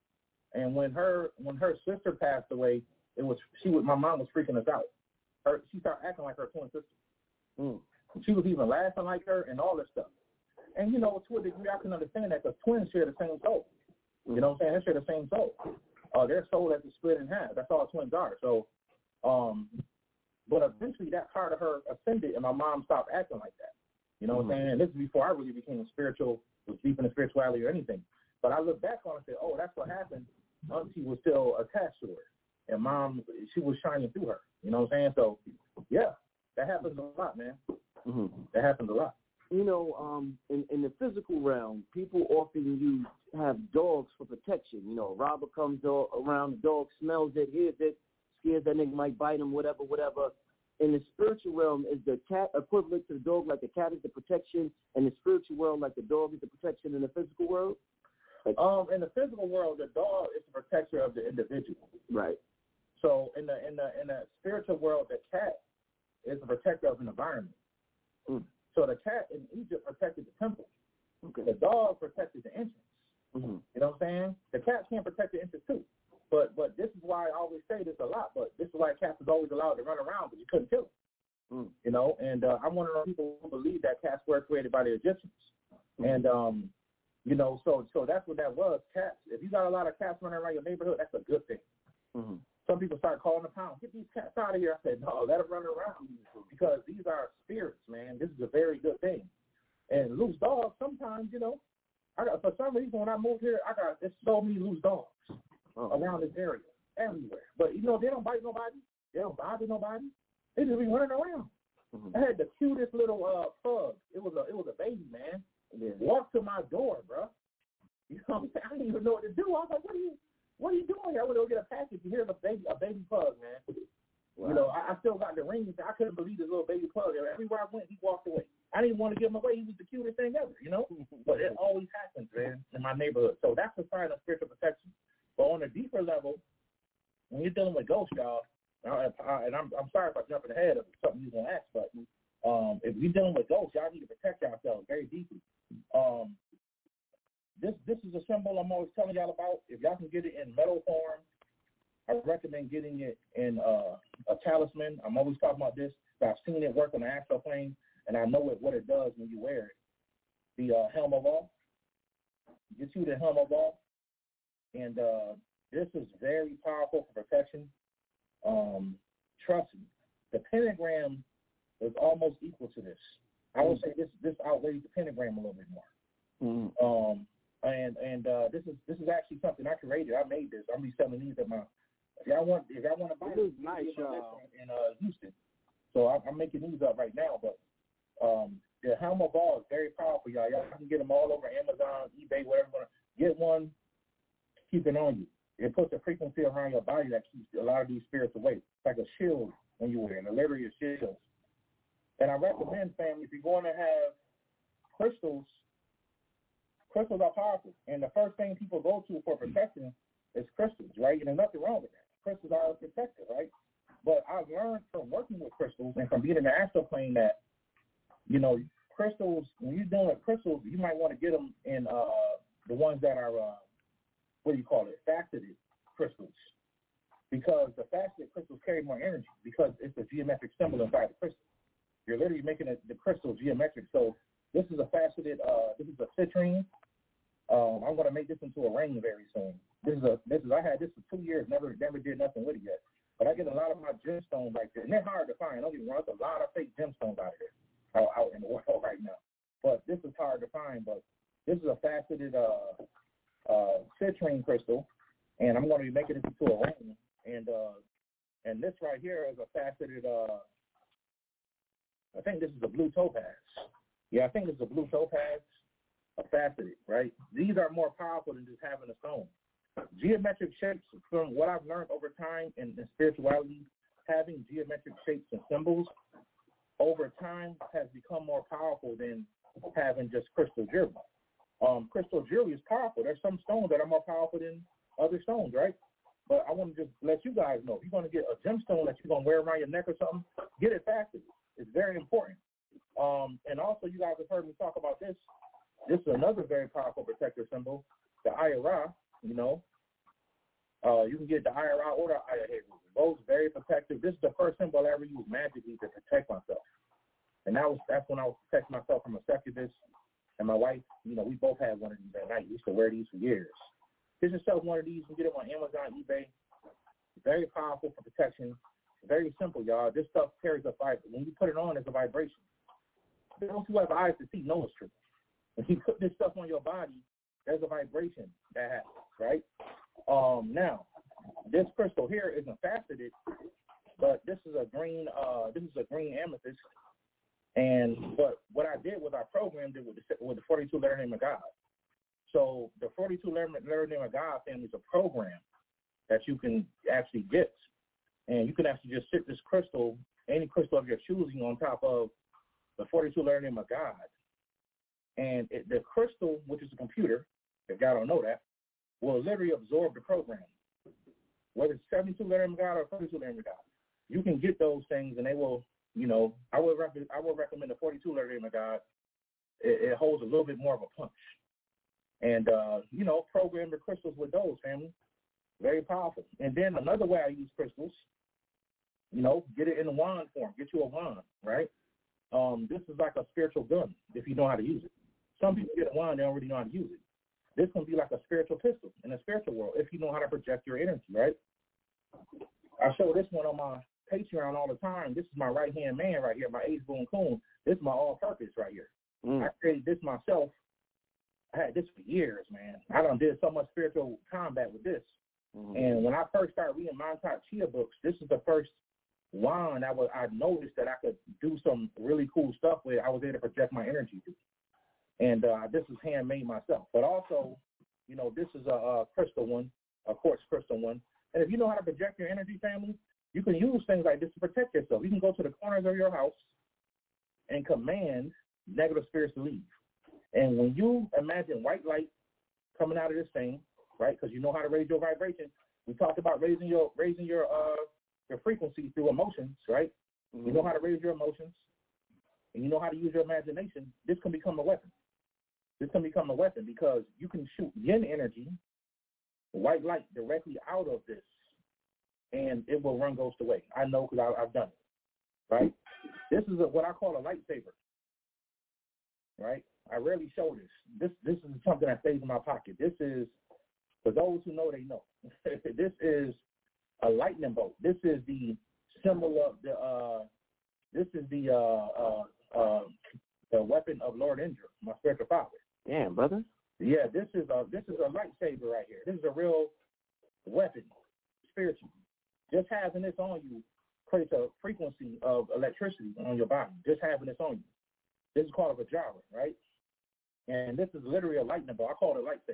and when her when her sister passed away, it was she was my mom was freaking us out. Her she started acting like her twin sister. Mm. She was even laughing like her and all this stuff. And you know, to a degree, I can understand that because twins share the same soul. You know what I'm saying? They share the same soul. Uh, their soul has to split in half. That's all twins are. So, um, but eventually that part of her ascended, and my mom stopped acting like that. You know mm-hmm. what I'm saying? And this is before I really became spiritual, was deep into spirituality or anything. But I look back on it and say, oh, that's what happened. Auntie was still attached to her. And Mom, she was shining through her. You know what I'm saying? So, yeah, that happens a lot, man. Mm-hmm. That happens a lot. You know, um, in, in the physical realm, people often use have dogs for protection. You know, a robber comes all around, the dog smells it, hears it, scares that nigga might bite him, whatever, whatever. In the spiritual realm, is the cat equivalent to the dog, like the cat is the protection, and the spiritual world, like the dog is the protection in the physical world? Like, um, in the physical world, the dog is the protector of the individual. Right. So in the in the in the spiritual world, the cat is the protector of an environment. Mm. So the cat in Egypt protected the temple. Okay. The dog protected the entrance. Mm-hmm. You know what I'm saying? The cat can't protect the entrance too. But but this is why I always say this a lot. But this is why cats is always allowed to run around, but you couldn't kill them. Mm. You know, and uh, I'm one of those people who believe that cats were created by the Egyptians. Mm-hmm. And um, you know, so so that's what that was. Cats. If you got a lot of cats running around your neighborhood, that's a good thing. Mm-hmm. Some people start calling the pound, get these cats out of here. I said, no, let them run around because these are spirits, man. This is a very good thing. And loose dogs, sometimes, you know, I got for some reason when I moved here, I got there's so many loose dogs oh. around this area, everywhere. But you know, they don't bite nobody, they don't bother nobody. They just be running around. Mm-hmm. I had the cutest little uh pug. It was a it was a baby, man. Yeah. Walked to my door, bro. You know what I'm saying? I didn't even know what to do. I was like, what are you? What are you doing here? I went to go get a package. You hear a baby, a baby pug, man. Wow. You know, I, I still got the rings. I couldn't believe this little baby pug. Everywhere I went, he walked away. I didn't want to give him away. He was the cutest thing ever, you know? But it always happens, man, in my neighborhood. So that's a sign of spiritual protection. But on a deeper level, when you're dealing with ghosts, y'all, and I'm, I'm sorry if I'm jumping ahead of something you're going to ask, but um, if you're dealing with ghosts, y'all need to protect yourselves very deeply. Um, This this is a symbol I'm always telling y'all about. If y'all can get it in metal form, I recommend getting it in uh, a talisman. I'm always talking about this. I've seen it work on the astral plane, and I know it, what it does when you wear it. The uh, helm of all. Get you the helm of all. And uh, this is very powerful for protection. Um, trust me, the pentagram is almost equal to this. I would say this this outweighs the pentagram a little bit more. Mm-hmm. Um, and and uh, this is this is actually something I created. I made this. I'm be selling these at my. If y'all want, if y'all want to buy this, it, nice, y'all. in uh, Houston. So I, I'm making these up right now. But um, the helm of all is very powerful, y'all. Y'all can get them all over Amazon, eBay, whatever. Get one. Keep it on you. It puts a frequency around your body that keeps a lot of these spirits away. It's like a shield when you wear it. Literally a shield. And I recommend, family, if you're going to have crystals. Crystals are powerful, and the first thing people go to for protection is crystals, right? And there's nothing wrong with that. Crystals are protected, right? But I've learned from working with crystals and from being in the astral plane that, you know, crystals, when you're dealing with crystals, you might want to get them in uh, the ones that are, uh, what do you call it, faceted crystals. Because the faceted crystals carry more energy because it's a geometric symbol inside the crystal. You're literally making it, the crystal geometric. So this is a faceted, uh, this is a citrine. Um, I'm going to make this into a ring very soon. This is a, this is, I had this for two years, never, never did nothing with it yet. But I get a lot of my gemstones like this, and they're hard to find. Don't get me wrong, there's a lot of fake gemstones out here, out, out in the world right now. But this is hard to find. But this is a faceted uh, uh, citrine crystal, and I'm going to be making it into a ring. And uh, and this right here is a faceted. Uh, I think this is a blue topaz. Yeah, I think this is a blue topaz. A faceted, right? These are more powerful than just having a stone. Geometric shapes, from what I've learned over time in, in spirituality, having geometric shapes and symbols over time has become more powerful than having just crystal jewelry. Um, crystal jewelry is powerful. There's some stones that are more powerful than other stones, right? But I want to just let you guys know, if you're going to get a gemstone that you're going to wear around your neck or something, get it faceted. It's very important. Um, and also, you guys have heard me talk about this. This is another very powerful protector symbol, the Ayara, you know. Uh, you can get the Ayara or the Ayaheru. Both very protective. This is the first symbol I ever used magically to protect myself. And that was that's when I was protecting myself from a succubus. And my wife, you know, we both had one of these at night. We used to wear these for years. Get yourself one of these. You can get them on Amazon, eBay. Very powerful for protection. Very simple, y'all. This stuff carries a vibration. When you put it on, it's a vibration. those who have eyes to see know it's true. If you put this stuff on your body, there's a vibration that happens, right? Um, now, this crystal here isn't faceted, but this is a green. Uh, this is a green amethyst. And but what I did was I programmed it with the with the forty-two letter name of God. So the forty-two letter, letter name of God family is a program that you can actually get, and you can actually just sit this crystal, any crystal of your choosing, on top of the forty-two letter name of God. And it, the crystal, which is a computer, if y'all don't know that, will literally absorb the program. Whether it's seventy-two letter name of God or forty-two letter name of God, you can get those things, and they will. You know, I would rec- I would recommend the forty-two letter name of God. It, it holds a little bit more of a punch, and uh, you know, program the crystals with those, family. Very powerful. And then another way I use crystals, you know, get it in a wand form. Get you a wand, right? Um, this is like a spiritual gun if you know how to use it. Some people get a wand, they don't really know how to use it. This can be like a spiritual pistol in the spiritual world if you know how to project your energy, right? I show this one on my Patreon all the time. This is my right-hand man right here, my Ace Boone Coon. This is my all-purpose right here. Mm. I created this myself. I had this for years, man. I done did so much spiritual combat with this. Mm-hmm. And when I first started reading Montauk Chia books, this is the first wand I was I noticed that I could do some really cool stuff with. I was able to project my energy to. And uh, this is handmade myself. But also, you know, this is a, a crystal one, a quartz crystal one. And if you know how to project your energy, family, you can use things like this to protect yourself. You can go to the corners of your house and command negative spirits to leave. And when you imagine white light coming out of this thing, right, because you know how to raise your vibration. We talked about raising your raising your uh your frequency through emotions, right? Mm-hmm. You know how to raise your emotions, and you know how to use your imagination. This can become a weapon. This can become a weapon because you can shoot yin energy, white light, directly out of this, and it will run ghost away. I know because I've done it, right? This is a, what I call a lightsaber, right? I rarely show this. This this is something that stays in my pocket. This is, for those who know, they know. This is a lightning bolt. This is the symbol of the, uh, this is the, uh, uh, uh, the weapon of Lord Indra, my spiritual father. Damn, brother. Yeah, this is a, this is a lightsaber right here. This is a real weapon, spiritual. Just having this on you creates a frequency of electricity on your body. Just having this on you. This is called a Vajra, right? And this is literally a lightning bolt. I call it a lightsaber.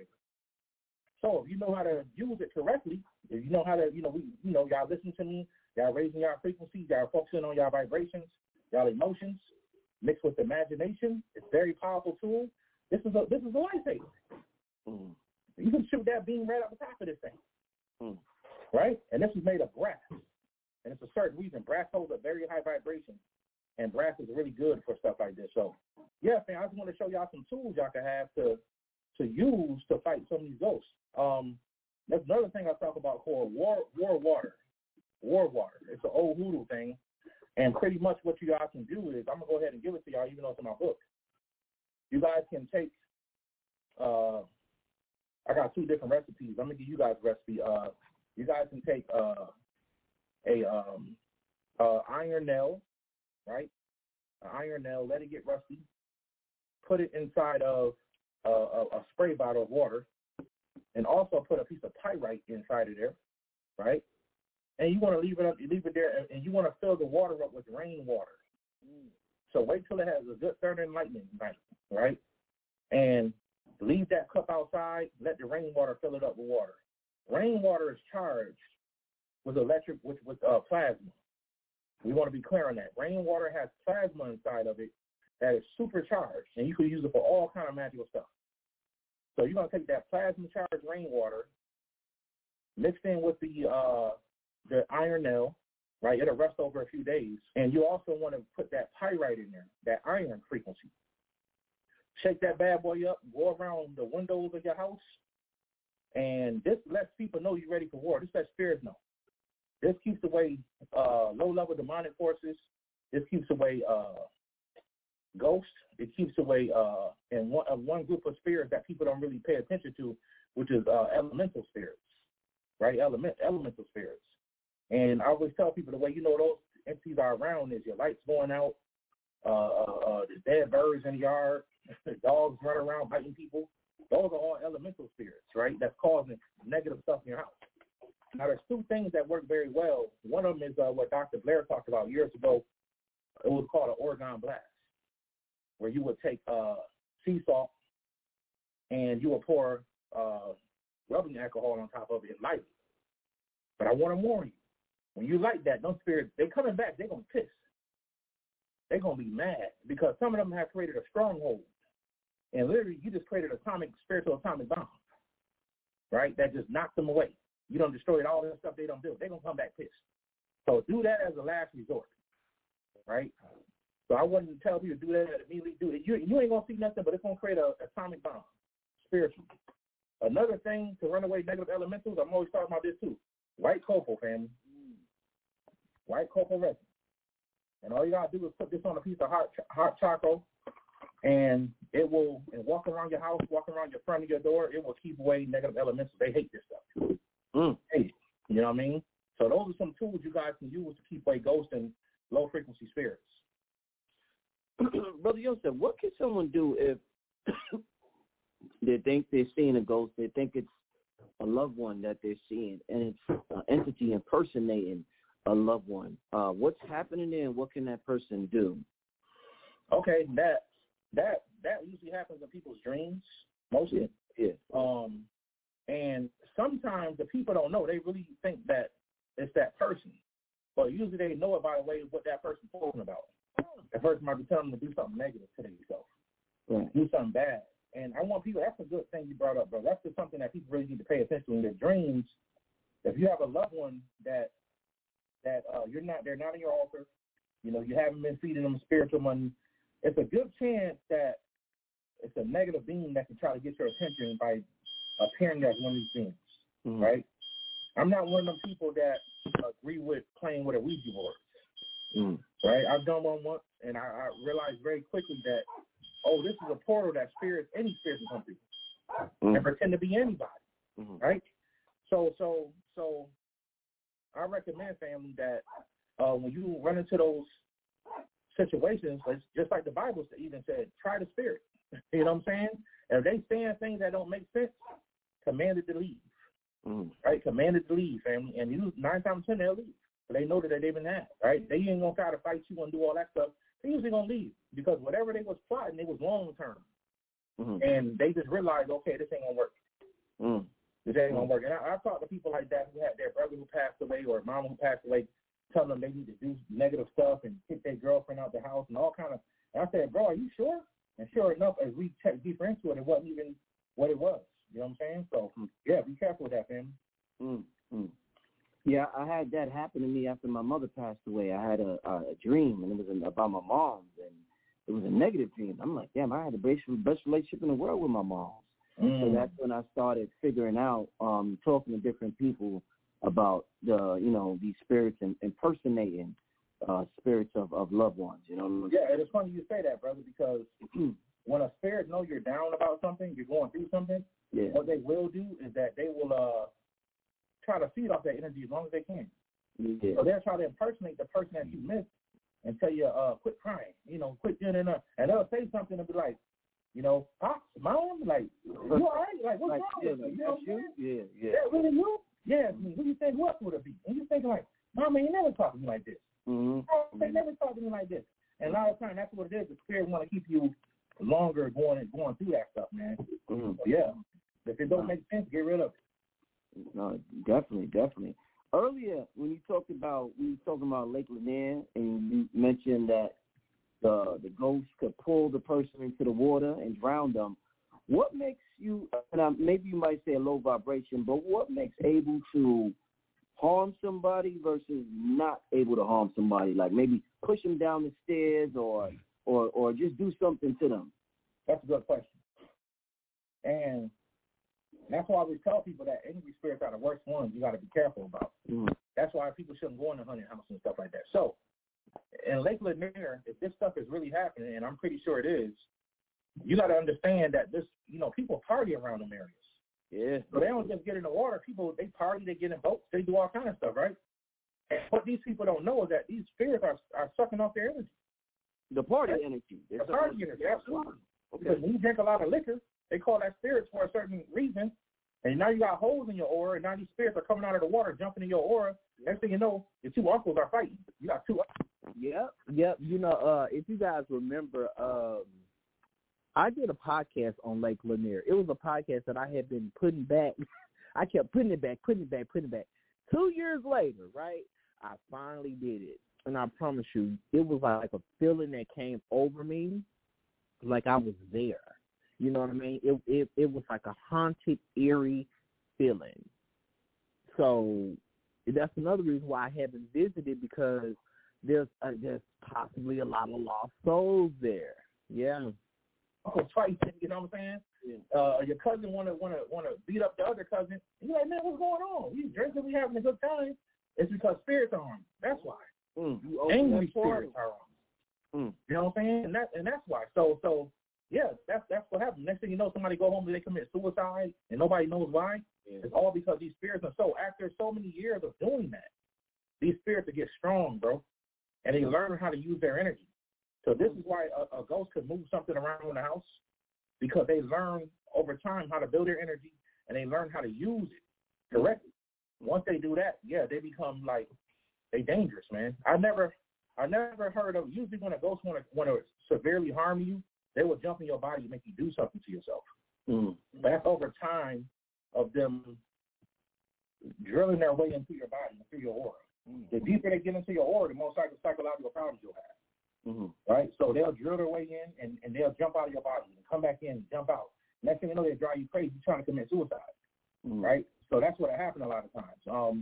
So if you know how to use it correctly, if you know how to, you know, we, you know, y'all listen to me, y'all raising y'all frequencies, y'all focusing on y'all vibrations, y'all emotions, mixed with imagination, it's a very powerful tool. This is a this is a lightsaber. Mm. You can shoot that beam right up the top of this thing, mm. right? And this is made of brass, and it's a certain reason. Brass holds a very high vibration, and brass is really good for stuff like this. So, yeah, man, I just want to show y'all some tools y'all can have to to use to fight some of these ghosts. Um, that's another thing I talk about called war war water. War water. It's an old voodoo thing, and pretty much what you guys can do is, I'm gonna go ahead and give it to y'all, even though it's in my book. You guys can take. Uh, I got two different recipes. I'm gonna give you guys a recipe. Uh, you guys can take uh, a um, uh, iron nail, right? An iron nail. Let it get rusty. Put it inside of a, a, a spray bottle of water, and also put a piece of pyrite inside of there, right? And you want to leave it up, leave it there, and you want to fill the water up with rainwater. Mm. So wait till it has a good thunder and lightning night, right? And leave that cup outside. Let the rainwater fill it up with water. Rainwater is charged with electric, with with uh, plasma. We want to be clear on that. Rainwater has plasma inside of it that is supercharged, and you can use it for all kind of magical stuff. So you're gonna take that plasma-charged rainwater, mixed in with the uh, the iron nail, right? It'll rest over a few days, and you also want to put that pyrite in there, that iron frequency. Shake that bad boy up, go around the windows of your house, and this lets people know you're ready for war. This lets spirits know. This keeps away uh, low-level demonic forces. This keeps away uh, ghosts. It keeps away uh, and one, uh, one group of spirits that people don't really pay attention to, which is uh, elemental spirits, right? Element elemental spirits. And I always tell people the way you know those entities are around is your lights going out, uh, uh, uh, the dead birds in the yard, dogs running around biting people. Those are all elemental spirits, right? That's causing negative stuff in your house. Now, there's two things that work very well. One of them is uh, what Doctor Blair talked about years ago. It was called an Oregon blast, where you would take uh, sea salt and you would pour uh, rubbing alcohol on top of it and light it. But I want to warn you, when you light that, those spirits, they're coming back, they're going to piss. They're going to be mad because some of them have created a stronghold. And literally, you just created an atomic, spiritual atomic bomb, right, that just knocked them away. You don't destroy all that stuff they don't build. They're going to come back pissed. So do that as a last resort, right? So I wouldn't tell people to do that immediately. Do it. You, you ain't going to see nothing, but it's going to create an atomic bomb, spiritually. Another thing to run away negative elementals, I'm always talking about this too, white cocoa, family. White cocoa resin. And all you got to do is put this on a piece of hot, hot charcoal, and it will, and walk around your house, walk around your front of your door, it will keep away negative elementals. They hate this stuff. Mm. Hate it. You know what I mean? So those are some tools you guys can use to keep away ghosts and low-frequency spirits. Brother Yosef, what can someone do if they think they're seeing a ghost, they think it's a loved one that they're seeing, and it's an entity impersonating a loved one? Uh, what's happening there, and what can that person do? Okay, that that that usually happens in people's dreams, mostly. Yeah. yeah. Um, and sometimes the people don't know. They really think that it's that person, but usually they know it by the way of what that person's talking about. The person might be telling them to do something negative to themselves, right. do something bad. And I want people, that's a good thing you brought up, bro. That's just something that people really need to pay attention to in their dreams. If you have a loved one that that uh, you're not, they're not in your altar, you know, you haven't been feeding them spiritual money, it's a good chance that it's a negative being that can try to get your attention by appearing as one of these beings, mm-hmm. right? I'm not one of them people that agree with playing with a Ouija board, mm. right? I've done one once, and I, I realized very quickly that, oh, this is a portal that spirits, any spirits will come through, mm. and pretend to be anybody, mm-hmm. right? So, so, so, I recommend, family, that uh, when you run into those situations, it's just like the Bible even said, try the spirit. You know what I'm saying? And if they saying things that don't make sense, command it to leave. Mm. Right? Command it to leave, family. And you nine times ten they'll leave. But they know that they've been at, right? They ain't gonna try to fight you and do all that stuff. They usually gonna leave because whatever they was plotting, it was long term. Mm-hmm. And they just realized, okay, this ain't gonna work. Mm. This ain't gonna work. And I, I've talked to people like that who had their brother who passed away or mama who passed away, telling them they need to do negative stuff and kick their girlfriend out the house and all kind of. And I said, bro, are you sure? And sure enough, as we checked deeper into it, it wasn't even what it was. You know what I'm saying? So, yeah, be careful with that, family. Mm-hmm. Yeah, I had that happen to me after my mother passed away. I had a, a dream, and it was about my mom, and it was a negative dream. I'm like, damn, I had the best, best relationship in the world with my mom. Mm. So that's when I started figuring out, um, talking to different people about the, you know, these spirits and impersonating uh, spirits of, of loved ones. You know. Yeah, and it's funny you say that, brother, because when a spirit knows you're down about something, you're going through something. Yeah. What they will do is that they will uh, try to feed off that energy as long as they can. Yeah. So they'll try to impersonate the person that you missed and tell you, uh, quit crying, you know, quit doing it. And they'll say something and be like, you know, Pops, Mom, like, you all right? Like, what's like, wrong yeah, with like, you? You know you? Yeah, yeah. That really you? Yeah, I mean, who do you think, who else would it be? And you're thinking like, Mama, you never talked to me like this. Mm-hmm. Oh, they never talked to me like this. And a lot of times, that's what it is. The spirit want to keep you longer going and going through that stuff, man. Mm-hmm. So, yeah. If it don't make sense, get rid of it. No, definitely, definitely. Earlier, when you talked about, we were talking about Lake Lanier, and you mentioned that the the ghost could pull the person into the water and drown them. What makes you, and maybe you might say a low vibration, but what makes able to harm somebody versus not able to harm somebody? Like maybe push them down the stairs or or or just do something to them? That's a good question. And that's why we tell people that angry spirits are the worst ones you got to be careful about. Mm. That's why people shouldn't go in the haunted house and stuff like that. So, in Lake Lanier, if this stuff is really happening, and I'm pretty sure it is, you got to understand that this, you know, people party around them areas. Yeah. So they don't just get in the water. People, they party, they get in boats, they do all kind of stuff, right? And what these people don't know is that these spirits are, are sucking off their energy. The party That's, energy. The party energy, absolutely. Okay. Because when you drink a lot of liquor, they call that spirits for a certain reason, and now you got holes in your aura, and now these spirits are coming out of the water, jumping in your aura. Next thing you know, your two uncles are fighting. You got two uncles. Yep, yep. You know, uh, if you guys remember, um, I did a podcast on Lake Lanier. It was a podcast that I had been putting back. I kept putting it back, putting it back, putting it back. Two years later, right, I finally did it. And I promise you, it was like a feeling that came over me, like I was there. You know what I mean? It it, it was like a haunted, eerie feeling. So that's another reason why I haven't visited, because there's uh, there's possibly a lot of lost souls there. Yeah. Oh, fighting, you know what I'm saying? Yeah. Uh, your cousin wanna wanna wanna beat up the other cousin. You're like, man, what's going on? We drinking, we having a good time. It's because spirits are on. That's why. Mm. Angry spirits are on. Mm. You know what I'm saying? And that and that's why. So so yeah, that's that's what happens. Next thing you know, somebody go home and they commit suicide, and nobody knows why. Yeah. It's all because these spirits are so after so many years of doing that. These spirits will get strong, bro, and they learn how to use their energy. So this is why a, a ghost could move something around in the house, because they learn over time how to build their energy, and they learn how to use it correctly. Once they do that, yeah, they become like they dangerous, man. I never, I never heard of. Usually, when a ghost want to want to severely harm you, they will jump in your body and make you do something to yourself. Mm. That's over time of them drilling their way into your body, through your aura. Mm. The deeper they get into your aura, the more psychological problems you'll have. Mm-hmm. Right? So they'll drill their way in, and, and they'll jump out of your body and come back in and jump out. Next thing you know, they drive you crazy trying to commit suicide. Mm-hmm. Right? So that's what happened a lot of times. Um,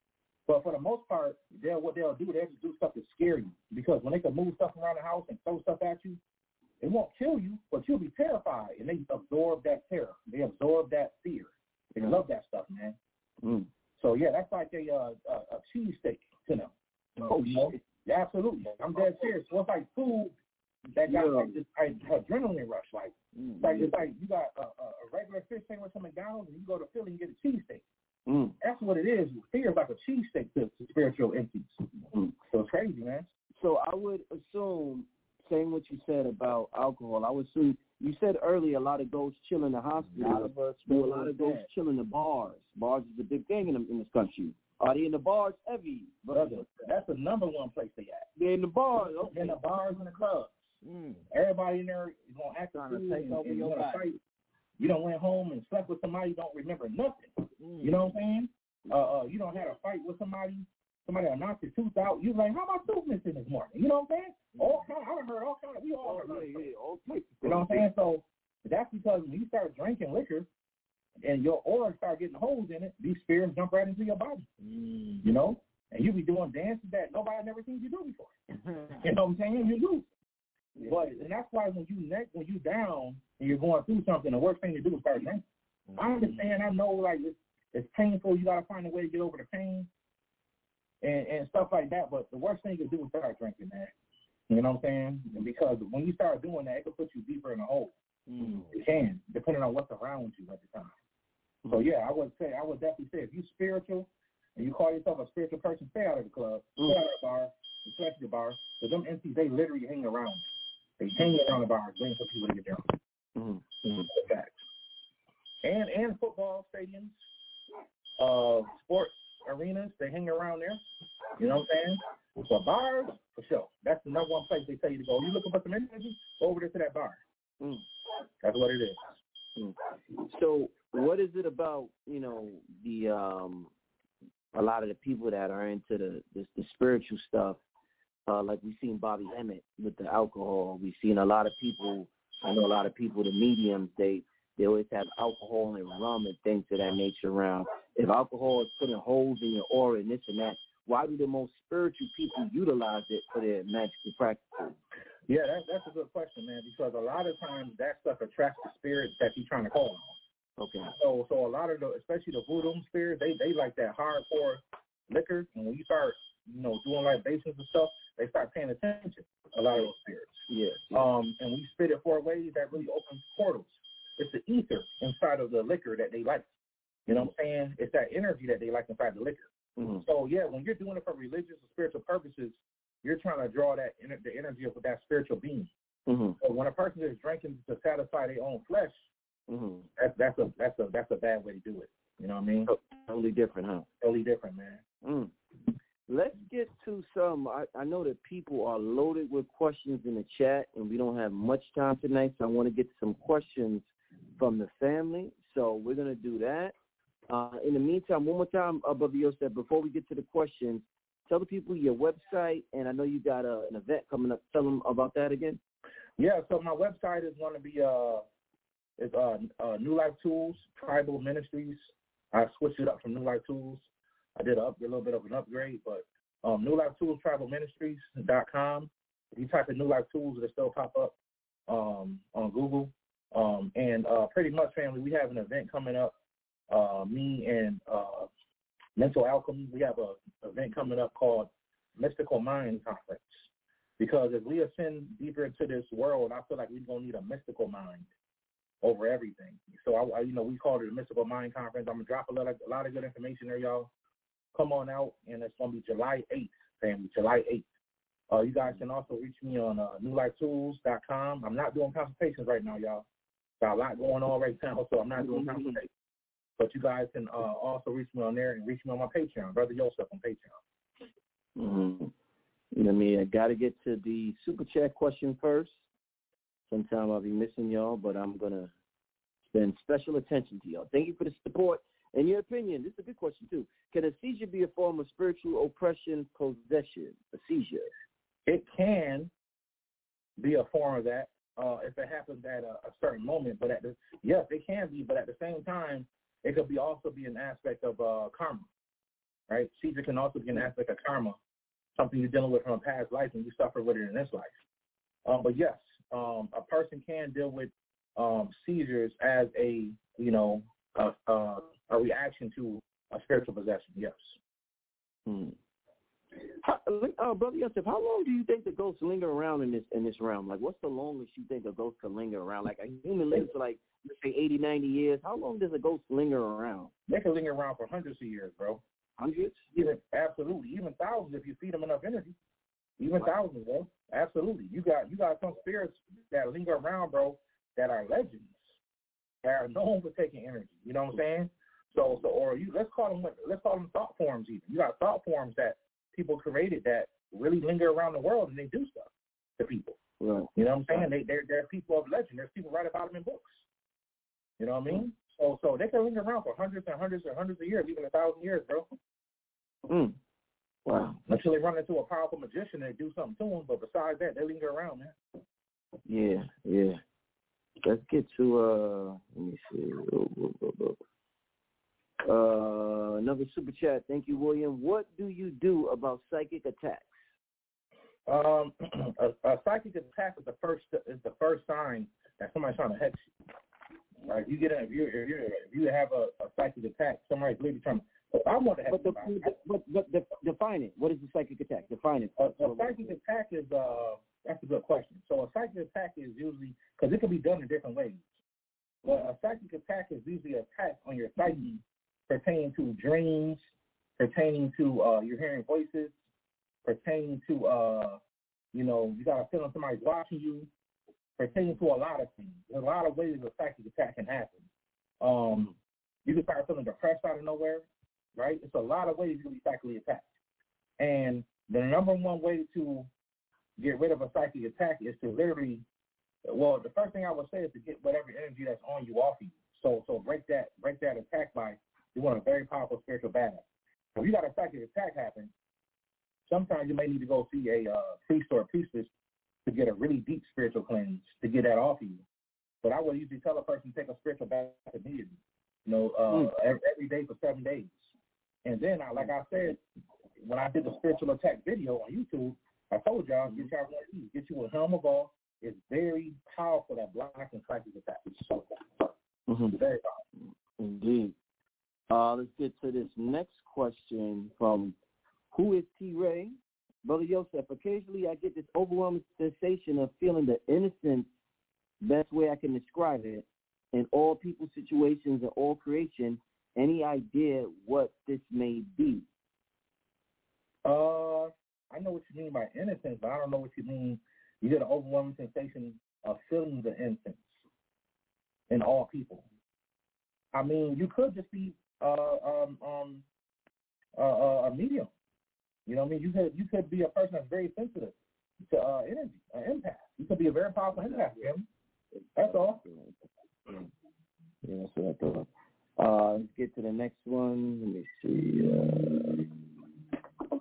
but for the most part, they'll what they'll do, they'll just do stuff to scare you. Because when they can move stuff around the house and throw stuff at you, it won't kill you, but you'll be terrified. And they absorb that terror. They absorb that fear. They love that stuff, man. Mm. So, yeah, that's like a, uh, a, a cheesesteak to them. Oh, you know? Yeah, absolutely. I'm dead serious. So it's like food that got yeah. like this like, adrenaline rush. Like, mm-hmm. like it's like you got a, a regular fish sandwich from McDonald's, and you go to Philly and get a cheesesteak. Mm. That's what it is. Fear is like a cheesesteak to, to spiritual entities. Mm. So it's crazy, man. So I would assume, saying what you said about alcohol, I would assume you said earlier a lot of ghosts chill in the hospital. A lot of us, a lot of ghosts chill in the bars. Bars is a big thing in, the, in this country. Are they in the bars heavy? Brother, that's the number one place they at. They're in the bars. Okay. In the bars and the clubs. Mm. Everybody in there is going to act on to take over your fight. You don't went home and slept with somebody, you don't remember nothing. Mm. You know what I'm saying? Uh, uh, you don't have a fight with somebody, somebody will knock your tooth out. You're like, how my tooth missing this morning? You know what I'm saying? Mm. All kind of, I done heard all kind of, we all heard. Yeah, yeah, all types. You know what I'm saying? So that's because when you start drinking liquor, and your aura start getting holes in it, these spirits jump right into your body. Mm. You know? And you be doing dances that nobody never seen you do before. You know what I'm saying? You do. Yeah. But and that's why when you neck when you down and you're going through something, the worst thing to do is start drinking. Mm. I understand, I know like it's, it's painful, you gotta find a way to get over the pain and, and stuff like that, but the worst thing you can do is start drinking, man. You know what I'm saying? And because when you start doing that, it can put you deeper in a hole. Mm. It can, depending on what's around you at the time. So, yeah, I would say, I would definitely say if you're spiritual and you call yourself a spiritual person, stay out of the club, mm. stay out of the bar, especially the bar. Because them entities, they literally hang around. They hang around the bars, waiting for people to get there. Mm-hmm. Mm-hmm. Facts. And, and football stadiums, uh, sports arenas, they hang around there. You know what I'm saying? For bars, for sure. That's the number one place they tell you to go. You looking for some energy? Go over there to that bar. Mm. That's what it is. Mm. So what is it about, you know, the um, a lot of the people that are into the the, the spiritual stuff, uh, like we've seen Bobby Emmett with the alcohol. We've seen a lot of people, I know a lot of people, the mediums, they, they always have alcohol and rum and things of that nature around. If alcohol is putting holes in your aura and this and that, why do the most spiritual people utilize it for their magical practices? Yeah, that, that's a good question, man, because a lot of times that stuff attracts the spirits that you're trying to call on. Okay. So so a lot of the, especially the voodoo spirits, they, they like that hardcore liquor. And when you start, you know, doing libations and stuff, they start paying attention, a lot of those spirits. Yeah. Um, and we spit it four ways, that really opens portals. It's the ether inside of the liquor that they like. You know what I'm saying? It's that energy that they like inside the liquor. Mm-hmm. So, yeah, when you're doing it for religious or spiritual purposes, you're trying to draw that the energy of that spiritual being. Mm-hmm. So when a person is drinking to satisfy their own flesh, mm-hmm. that's that's a that's a that's a bad way to do it. You know what I mean? Totally different, huh? Totally different, man. Mm. Let's get to some. I, I know that people are loaded with questions in the chat, and we don't have much time tonight, so I want to get some questions from the family. So we're going to do that. Uh, in the meantime, one more time, uh, Brother Yosef, before we get to the questions, tell the people your website, and I know you got uh, an event coming up. Tell them about that again. Yeah, so my website is going to be uh, is, uh, uh, New Life Tools, Tribal Ministries. I switched it up from New Life Tools. I did a, up, a little bit of an upgrade, but um, New Life Tools, Tribal Ministries dot com. If you type in New Life Tools, it'll still pop up um, on Google. Um, and uh, pretty much, family, we have an event coming up. Uh, me and uh, Mental Alchemy, we have an event coming up called Mystical Mind Conference. Because as we ascend deeper into this world, I feel like we're going to need a mystical mind over everything. So, I, I, you know, we called it a Mystical Mind Conference. I'm going to drop a lot, of, a lot of good information there, y'all. Come on out, and it's going to be July eighth, family, July eighth. Uh, you guys can also reach me on uh, new life tools dot com. I'm not doing consultations right now, y'all. Got a lot going on right now, so I'm not doing consultations. But you guys can uh, also reach me on there and reach me on my Patreon, Brother Yosef on Patreon. Mm-hmm. I mean, I got to get to the Super Chat question first. Sometime I'll be missing y'all, but I'm going to spend special attention to y'all. Thank you for the support. In your opinion, this is a good question, too. Can a seizure be a form of spiritual oppression, possession, a seizure? It can be a form of that uh, if it happens at a, a certain moment. But at the, yes, it can be, but at the same time, it could be also be an aspect of uh, karma, right? Seizure can also be an aspect of karma, something you're dealing with from a past life and you suffer with it in this life. Um, but yes, um, a person can deal with um, seizures as a, you know, a, a, a reaction to a spiritual possession, yes. Hmm. How, uh, Brother Yosef, how long do you think the ghosts linger around in this in this realm? Like, what's the longest you think a ghost can linger around? Like, a human lives for, like, let's say eighty, ninety years. How long does a ghost linger around? They can linger around for hundreds of years, bro. Hundreds? Even, absolutely. Even thousands if you feed them enough energy. Even wow. thousands, bro. Absolutely. You got you got some spirits that linger around, bro, that are legends, that are known for taking energy. You know what I'm saying? So, so, or you let's call them let's call them thought forms. Even you got thought forms that people created that really linger around the world and they do stuff to people. Right. You know what I'm saying? They they're they're people of legend. There's people write about them in books. You know what I mean? So so they can linger around for hundreds and hundreds and hundreds of years, even a thousand years, bro. Mm. Wow. Until they run into a powerful magician and they do something to them, but besides that, they linger around, man. Yeah, yeah. Let's get to uh let me see. Uh, another super chat. Thank you, William. What do you do about psychic attacks? Um, a, a psychic attack is the first is the first sign that somebody's trying to hex you. Right? If you get a, if you if you if you have a, a psychic attack, somebody's literally trying to. I want to hex but, the, but, but, but define it. What is the psychic attack? Define it. A, a psychic attack is uh that's a good question. So a psychic attack is usually because it can be done in different ways. But a psychic attack is usually an attack on your psyche pertaining to dreams, pertaining to uh, you're hearing voices, pertaining to, uh, you know, you got a feeling somebody's watching you, pertaining to a lot of things. There's a lot of ways a psychic attack can happen. Um, you can start feeling depressed out of nowhere, right? It's a lot of ways you can be psychically attacked. And the number one way to get rid of a psychic attack is to literally, well, the first thing I would say is to get whatever energy that's on you off of you. So, so break that, break that attack by you want a very powerful spiritual battle. If you got a psychic attack happen, sometimes you may need to go see a uh, priest or a priestess to get a really deep spiritual cleanse to get that off of you. But I would usually tell a person to take a spiritual bath immediately, you know, uh, mm. every, every day for seven days. And then, I, like I said, when I did the spiritual attack video on YouTube, I told y'all, get y'all one of these, get you a helm of all. It's very powerful at blocking psychic attacks. So, mm-hmm. very powerful. Indeed. Uh, let's get to this next question from Who is T-Ray? Brother Yosef, occasionally I get this overwhelming sensation of feeling the innocence, best way I can describe it, in all people, situations, and all creation. Any idea what this may be? Uh, I know what you mean by innocence, but I don't know what you mean. You get an overwhelming sensation of feeling the innocence in all people. I mean, you could just be uh, um, um, uh, a medium. You know what I mean? You could you could be a person that's very sensitive to uh, energy, an empath. You could be a very powerful empath, Jim. That's all. Yeah, that's what I thought. Uh, let's get to the next one. Let me see. Uh,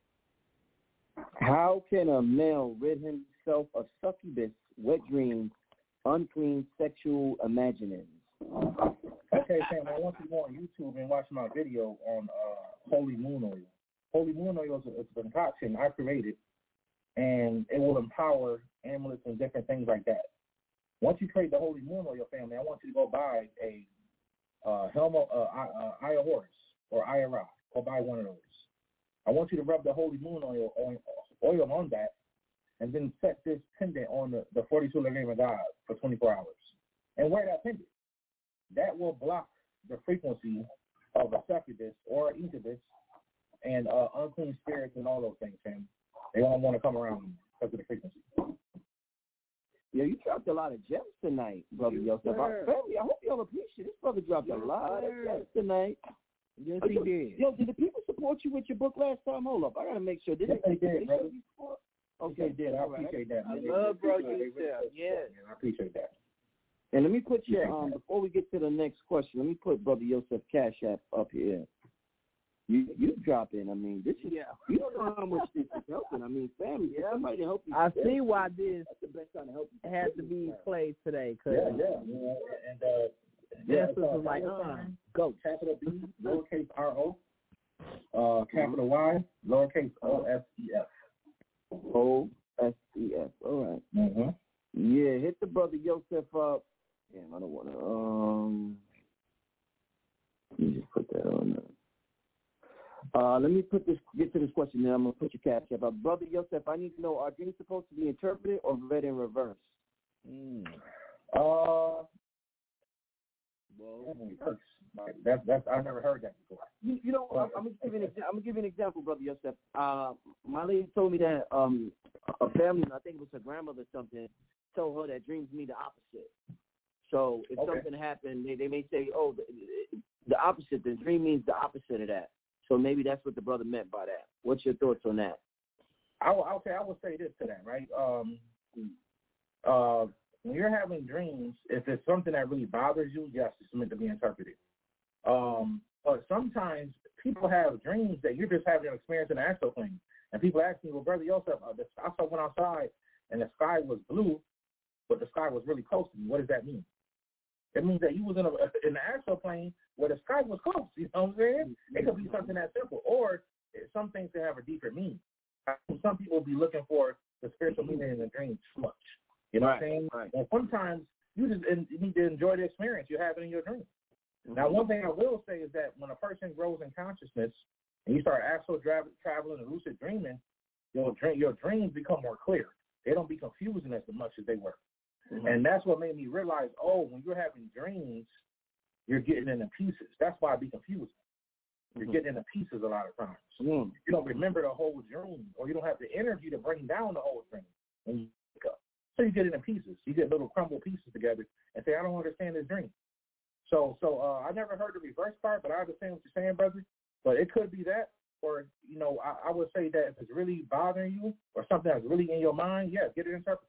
how can a male rid himself of succubus, wet dreams, unclean sexual imaginings? Okay, Sam, I want you to go on YouTube and watch my video on uh, holy moon oil. Holy moon oil is a, it's a concoction I created, and it will empower amulets and different things like that. Once you create the holy moon oil, family, I want you to go buy a uh, Helma, uh, uh, Aya Horus or Aya Ra. Go buy one of those. I want you to rub the holy moon oil on, oil on that, and then set this pendant on the, the forty-two name of God for twenty-four hours. And wear that pendant. That will block the frequency of a succubus or incubus and uh, unclean spirits and all those things, Sam. They don't want to come around because of the frequency. Yeah, you dropped a lot of gems tonight, brother Yosef. Family, I hope y'all appreciate this. Brother dropped a lot of gems tonight. Yes, oh, he yo, did. Yo, did the people support you with your book last time? Hold up, I gotta make sure. Did yes, they, they did, they brother. Okay, they did. I appreciate that. I man. love bro Really yourself. Yes, I appreciate that. And let me put your um before we get to the next question, let me put Brother Yosef Cash App up here. You you drop in. I mean, this is yeah. You don't know how much this is helping. I mean, family, yeah. Somebody to help you. I see why this That's the best time to help you. had to be played today. Cause Yeah, yeah, yeah. And uh, yeah, this so was was like, uh, go. Capital B, lowercase R O, uh, capital Y, lowercase O S E F. O S E F. All right. Mm-hmm. Yeah, hit the Brother Yosef up. Damn, I don't want to. Um, let me just put that on there. Uh, let me put this. Get to this question, then I'm gonna put your cash up. Uh, Brother Yosef, I need to know: are dreams supposed to be interpreted or read in reverse? Mm. Uh, well, that's that's I've never heard that before. You, you know, I'm, I'm gonna give you an exa- I'm gonna give you an example, Brother Yosef. Uh, my lady told me that um, a family, I think it was her grandmother or something, told her that dreams mean the opposite. So if okay. something happened, they, they may say, oh, the, the opposite. The dream means the opposite of that. So maybe that's what the brother meant by that. What's your thoughts on that? I will, I'll say I will say this to that, right? Um, uh, when you're having dreams, if it's something that really bothers you, yes, it's meant to be interpreted. Um, but sometimes people have dreams that you're just having an experience in the astral plane, and people ask me, well, Brother Yosef, uh, the, I saw went outside and the sky was blue, but the sky was really close to me. What does that mean? It means that you was in, a, in the astral plane where the sky was close. You know what I'm saying? It could be something that simple. Or some things can have a deeper meaning. Some people will be looking for the spiritual meaning in the dream too much. You know right, what I'm saying? Right. And sometimes you just you need to enjoy the experience you have in your dream. Mm-hmm. Now, one thing I will say is that when a person grows in consciousness and you start astral tra- traveling and lucid dreaming, your, dream, your dreams become more clear. They don't be confusing as much as they were. Mm-hmm. And that's what made me realize, oh, when you're having dreams, you're getting into pieces. That's why it be confusing. You're mm-hmm. getting into pieces a lot of times. Mm-hmm. You don't remember the whole dream, or you don't have the energy to bring down the whole dream when you wake up. So you get into pieces. You get little crumbled pieces together and say, I don't understand this dream. So so uh, I never heard the reverse part, but I understand what you're saying, brother. But it could be that, or, you know, I, I would say that if it's really bothering you or something that's really in your mind, yeah, get it interpreted.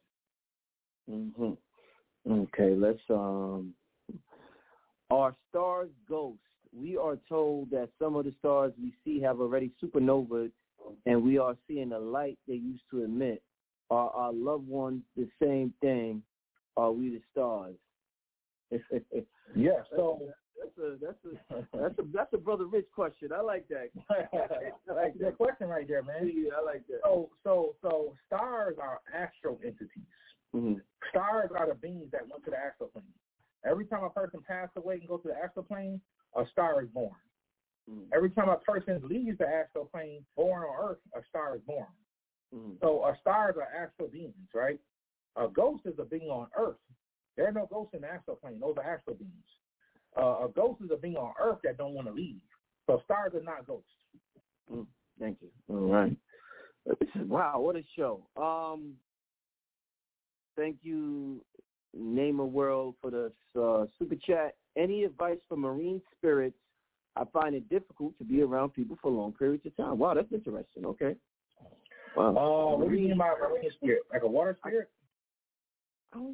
Mm-hmm. Okay, let's, um, are stars ghosts? We are told that some of the stars we see have already supernovaed, and we are seeing the light they used to emit. Are our loved ones the same thing? Are we the stars? Yeah, so that's a that's a that's a that's a Brother Rich question. I like that. I like that question right there, man. Yeah, I like that. So so so stars are astral entities. Mm-hmm. Stars are the beings that went to the astral plane. Every time a person passes away and goes to the astral plane, a star is born. Mm-hmm. Every time a person leaves the astral plane, born on Earth, a star is born. Mm-hmm. So uh, stars are astral beings, right? A ghost is a being on Earth. There are no ghosts in the astral plane. Those are astral beings. Uh, a ghost is a being on Earth that don't want to leave. So stars are not ghosts. Mm, thank you. All right. Wow, what a show. Um, thank you, Name a World, for the uh, super chat. Any advice for marine spirits? I find it difficult to be around people for long periods of time. Wow, that's interesting. Okay. Wow. Uh, what do you mean by marine spirit? Like a water spirit? Um,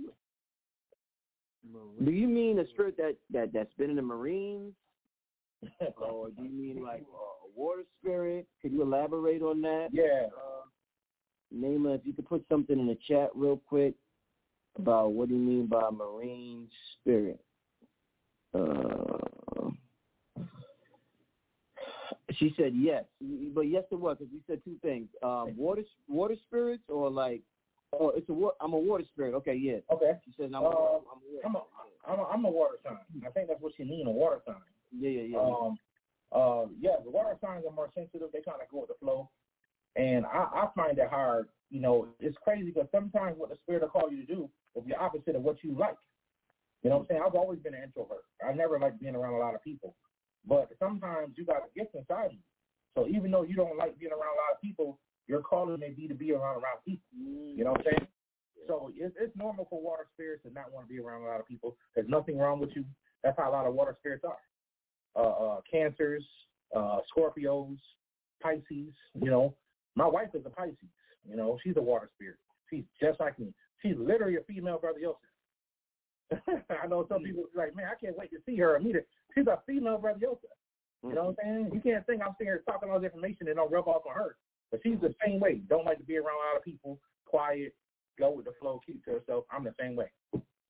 do you mean a spirit that, that, that's been in the Marines? Or do you mean like uh, a water spirit? Could you elaborate on that? Yeah. Uh, Naima, if you could put something in the chat real quick about what do you mean by marine spirit. Uh, she said yes, but yes it was, because we said two things: um, water, water spirits, or like, oh, it's a I'm a water spirit. Okay, yeah. Okay. She said I'm, uh, a, I'm, a, I'm, a, I'm, a, I'm a water sign. I think that's what she mean, a water sign. Yeah, yeah, yeah. Um, uh, yeah, the water signs are more sensitive. They kind of go with the flow, and I, I find it hard. You know, it's crazy because sometimes what the spirit will call you to do will be opposite of what you like. You know what I'm saying? I've always been an introvert. I never liked being around a lot of people. But sometimes you got a gift inside you. So even though you don't like being around a lot of people, your calling may be to be around around people. You know what I'm saying? So it's, it's normal for water spirits to not want to be around a lot of people. There's nothing wrong with you. That's how a lot of water spirits are. Uh, uh, cancers, uh, Scorpios, Pisces. You know, my wife is a Pisces. You know, she's a water spirit. She's just like me. She's literally a female Brother Yosef. I know some people be like, man, I can't wait to see her or meet her. She's a female Brother Yosef. You know what I'm saying? You can't think I'm sitting here talking all this information and don't rub off on her. But she's the same way. Don't like to be around a lot of people. Quiet. Go with the flow. Keep to herself. I'm the same way.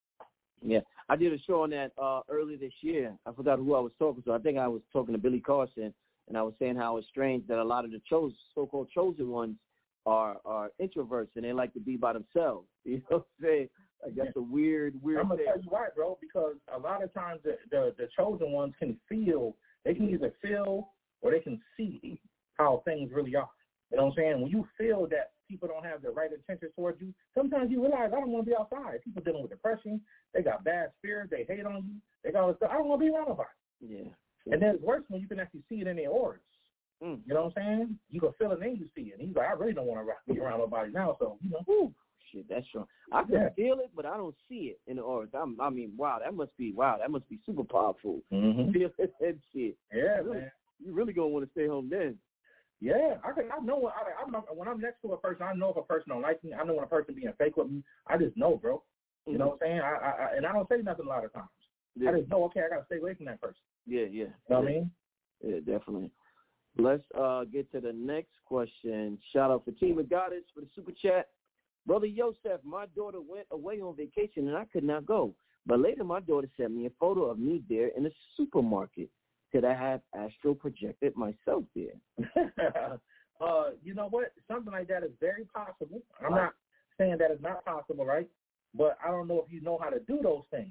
Yeah. I did a show on that uh, earlier this year. I forgot who I was talking to. I think I was talking to Billy Carson, and I was saying how it's strange that a lot of the chose, so-called chosen ones are, are introverts, and they like to be by themselves. You know what I'm saying? Like that's a weird, weird I'm going to thing. tell you why, bro, because a lot of times the, the, the chosen ones can feel, they can either feel or they can see how things really are. You know what I'm saying? When you feel that people don't have the right intentions towards you, sometimes you realize, I don't want to be outside. People dealing with depression, they got bad spirits, they hate on you, they got all this stuff. I don't want to be around nobody. Yeah. And then it's worse when you can actually see it in their auras. Mm. You know what I'm saying? You can feel it and you see it. And he's like, I really don't want to be around nobody now, so, you know. Whew. Shit, that's true. I can Yeah. feel it, but I don't see it in the auras. I'm, I mean, wow, that must be wow, that must be super powerful. Mm-hmm. Feel it and shit. Yeah, you really, man. You really gonna want to stay home then? Yeah, I can. I know. I, I'm not, when I'm next to a person, I know if a person don't like me. I know when a person being fake with me. I just know, bro. You mm-hmm. know what I'm saying? I, I, I and I don't say nothing a lot of times. Yeah. I just know. Okay, I gotta stay away from that person. Yeah, yeah. You know yeah. what I mean? Yeah, definitely. Let's uh, get to the next question. Shout out Fatima Goddess for the super chat. Brother Yosef, my daughter went away on vacation and I could not go. But later my daughter sent me a photo of me there in a supermarket. Could I have astral projected myself there? uh, you know what? Something like that is very possible. I'm not saying that it's not possible, right? But I don't know if you know how to do those things.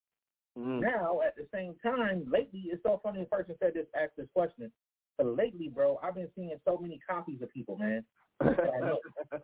Mm. Now, at the same time, lately, it's so funny a person said this, asked this question. But lately, bro, I've been seeing so many copies of people, man. I know,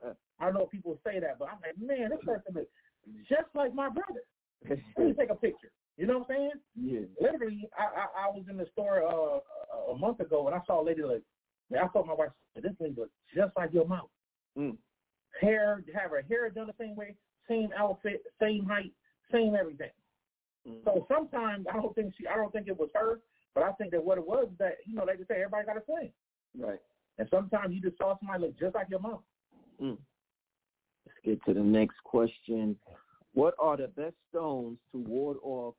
I know people say that, but I'm like, man, this person is just like my brother. Let me take a picture. You know what I'm saying? Yeah. Literally, I, I, I was in the store uh, a month ago, and I saw a lady like, I thought my wife said, this lady looks just like your mom. Mm. Hair, have her hair done the same way, same outfit, same height, same everything. Mm. So sometimes I don't think she, I don't think it was her, but I think that what it was is that, you know, they just say everybody got a twin. Right. And sometimes you just saw somebody look just like your mom. Mm. Let's get to the next question. What are the best stones to ward off,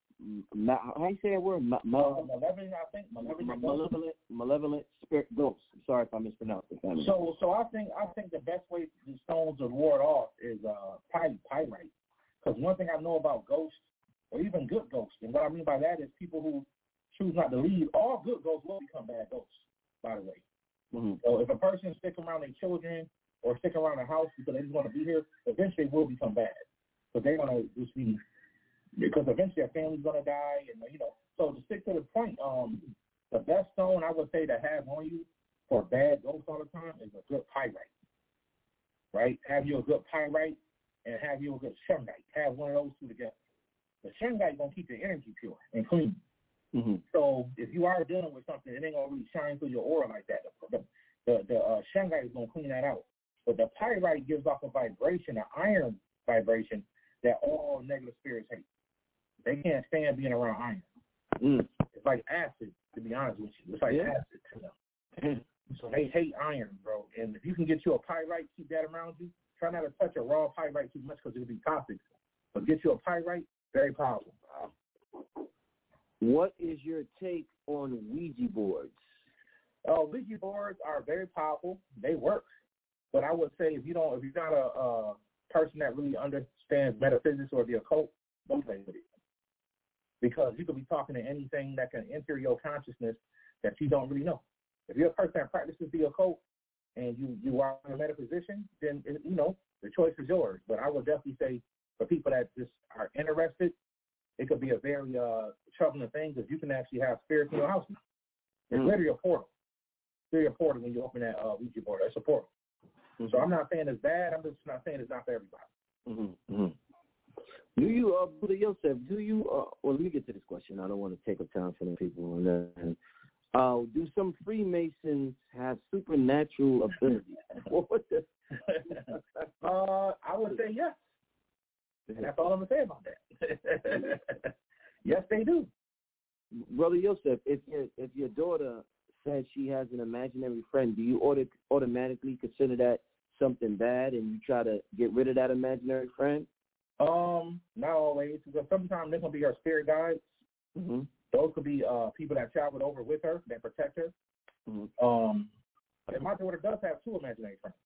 ma- how you say that word? Ma- ma- uh, malevolent, I think. Malevolent, malevolent, malevolent spirit ghosts. Sorry if I mispronounced it. So, so I think I think the best way the stones to ward off is uh, py- pyrite. Because one thing I know about ghosts, or even good ghosts, and what I mean by that is people who choose not to leave. All good ghosts will become bad ghosts, by the way. Mm-hmm. So if a person sticks around their children or stick around the house because they just want to be here, eventually will become bad. But they're going to just be, because eventually their family's going to die, and you know. So to stick to the point, um, the best stone I would say to have on you for bad ghosts all the time is a good pyrite, right? Have you a good pyrite and have you a good shungite. Have one of those two together. The shungite going to keep your energy pure and clean. Mm-hmm. So if you are dealing with something, it ain't going to really shine through your aura like that. The, the the uh, shungite is going to clean that out. But the pyrite gives off a vibration, an iron vibration, that all negative spirits hate. They can't stand being around iron. Mm. It's like acid, to be honest with you. It's like Yeah. acid to them. So they hate iron, bro. And if you can get you a pyrite, keep that around you. Try not to touch a raw pyrite too much because it'll be toxic. But get you a pyrite, very powerful. What is your take on Ouija boards? Uh, Ouija boards are very powerful. They work. But I would say if you don't, if you're not a, a person that really understands metaphysics or the occult, don't play with it. Because you could be talking to anything that can enter your consciousness that you don't really know. If you're a person that practices the occult and you, you are a metaphysician, then, it, you know, the choice is yours. But I would definitely say for people that just are interested, it could be a very uh, troubling thing because you can actually have spirits in your house now. It's mm. literally a portal. It's literally a portal when you open that uh, Ouija board. It's a portal. Mm-hmm. So I'm not saying it's bad. I'm just not saying it's not for everybody. Mm-hmm. Mm-hmm. Do you, uh, Brother Yosef, do you, uh, well, let me get to this question. I don't want to take up time for the people. And then, uh, do some Freemasons have supernatural abilities? What the? uh, I would say yes. That's all I'm going to say about that. Yes, they do. Brother Yosef, if your, if your daughter says she has an imaginary friend, do you auto- automatically consider that something bad and you try to get rid of that imaginary friend? Um, not always, because sometimes they're going to be her spirit guides. Mm-hmm. Those could be uh, people that traveled over with her, that protect her. Mm-hmm. Um, and my daughter does have two imaginary friends.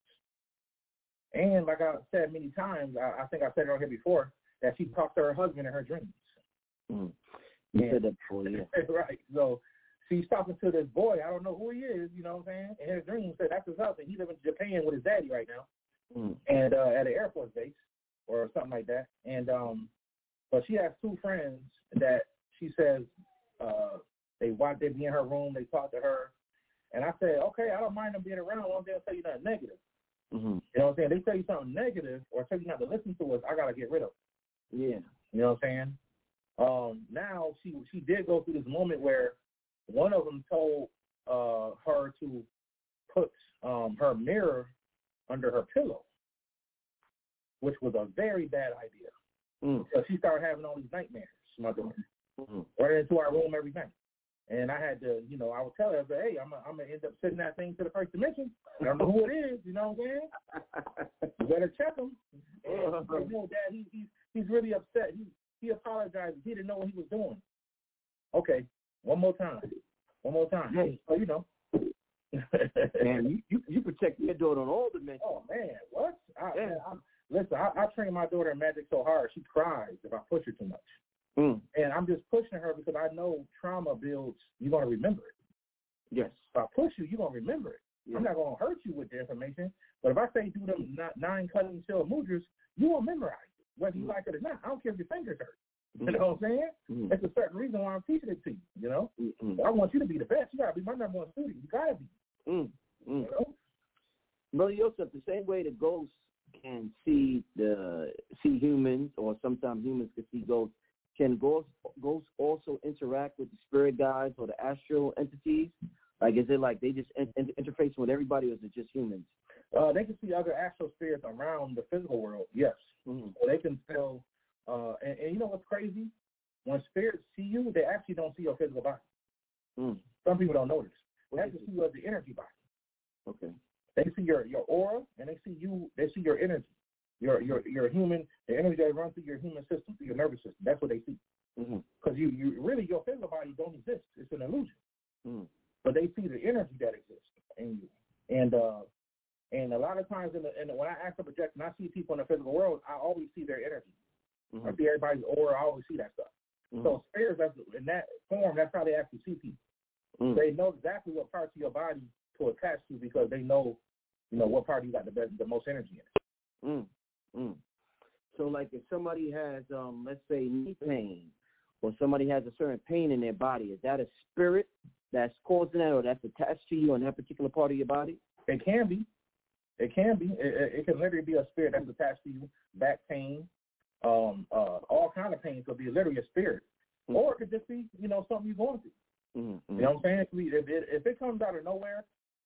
And like I said many times, I, I think I said it on here before, that she talks to her husband in her dreams. Mm-hmm. You and, said that before, yeah. Right. So she's talking to this boy. I don't know who he is, you know what I'm saying? In his dreams, said that's his husband. He lives in Japan with his daddy right now, mm. and uh, at an Air Force base or something like that. And um, but she has two friends that she says uh, they watch. They be in her room. They talk to her, and I said, okay, I don't mind them being around. Long as they don't tell you nothing negative. Mm-hmm. You know what I'm saying? They tell you something negative or tell you not to listen to us. I gotta get rid of them. Yeah. You know what I'm saying? Um, now she she did go through this moment where one of them told uh, her to put um, her mirror under her pillow, which was a very bad idea. Mm. So she started having all these nightmares, my daughter, mm-hmm. right into our room every night. And I had to, you know, I would tell her, hey, I'm I'm gonna end up sending that thing to the first dimension. I don't know who it is, you know what I'm saying? You better check him. And I said, no, Dad, he, he's he's really upset. He he apologized. He didn't know what he was doing. Okay, one more time, one more time. Hey, so you know. Man, you, you you protect your daughter on all dimensions. Oh man, what? I, yeah. man, I'm, listen, I, I train my daughter in magic so hard she cries if I push her too much. Mm. And I'm just pushing her because I know trauma builds, you're going to remember it. Yes. If I push you, you're going to remember it. Yeah. I'm not going to hurt you with the information, but if I say do them nine cutting shell mudras, you will memorize it, whether you mm. like it or not. I don't care if your fingers hurt. Mm. You know what I'm saying? Mm. It's a certain reason why I'm teaching it to you, you know? Mm-hmm. I want you to be the best. You got to be my number one student. You got to be. Mm. Mm. You know? Brother Yosef, the same way the ghosts can see the see humans, or sometimes humans can see ghosts, can ghosts, ghosts also interact with the spirit guides or the astral entities? Like, is it like they just in, in, interface with everybody, or is it just humans? Uh, they can see other astral spirits around the physical world, yes. Mm-hmm. So they can tell, uh, and, and you know what's crazy? When spirits see you, they actually don't see your physical body. Mm. Some people don't notice. They actually see you as the energy body. Okay. They see your, your aura, and they see you. They see your energy, your your your human, the energy that runs through your human system, through your nervous system. That's what they see. Because mm-hmm. you, you really your physical body don't exist. It's an illusion. Mm. But they see the energy that exists in you, and uh, and a lot of times in the, in the when I ask for projection, I see people in the physical world. I always see their energy. Mm-hmm. I see everybody's aura. I always see that stuff. Mm-hmm. So spirits, that's, in that form, that's how they actually see people. Mm. They know exactly what parts of your body to attach to because they know, you know, what part you got the best, the most energy in. Mm. Mm. So, like, if somebody has, um, let's say, knee pain, or somebody has a certain pain in their body, is that a spirit that's causing that, or that's attached to you on that particular part of your body? It can be. It can be. It, it can literally be a spirit that's attached to you. Back pain, um, uh, all kind of pain could be literally a spirit, mm. or it could just be, you know, something you're going through. Mm-hmm. You know what I'm saying? If it, if it comes out of nowhere,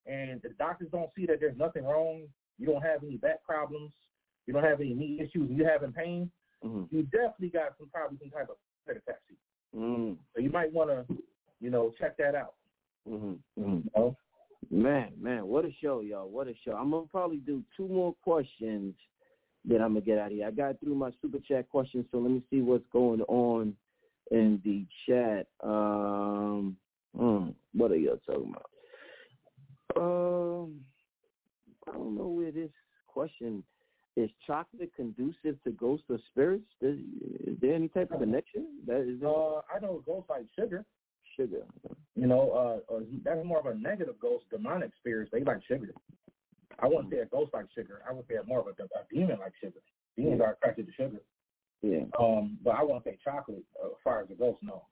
and the doctors don't see that there's nothing wrong, you don't have any back problems, you don't have any knee issues, and you're having pain, mm-hmm. you definitely got some probably some type of ataxia. Mm-hmm. So you might want to, you know, check that out. Mm-hmm. Mm-hmm. You know? Man, man, what a show, y'all. What a show. I'm going to probably do two more questions that I'm going to get out of here. I got through my super chat questions, so let me see what's going on in the chat. Um, mm, what are y'all talking about? Um, I don't know where this question is. Chocolate conducive to ghosts or spirits? Is, is there any type of connection? That is there? Uh, I know ghosts like sugar. Sugar. You know, uh, uh, that's more of a negative ghost, demonic spirits. They like sugar. I wouldn't say a ghost like sugar. I would say more of a, a demon like sugar. Demons yeah. are attracted to sugar. Yeah. Um, but I wouldn't say chocolate uh, as far as a ghost, no.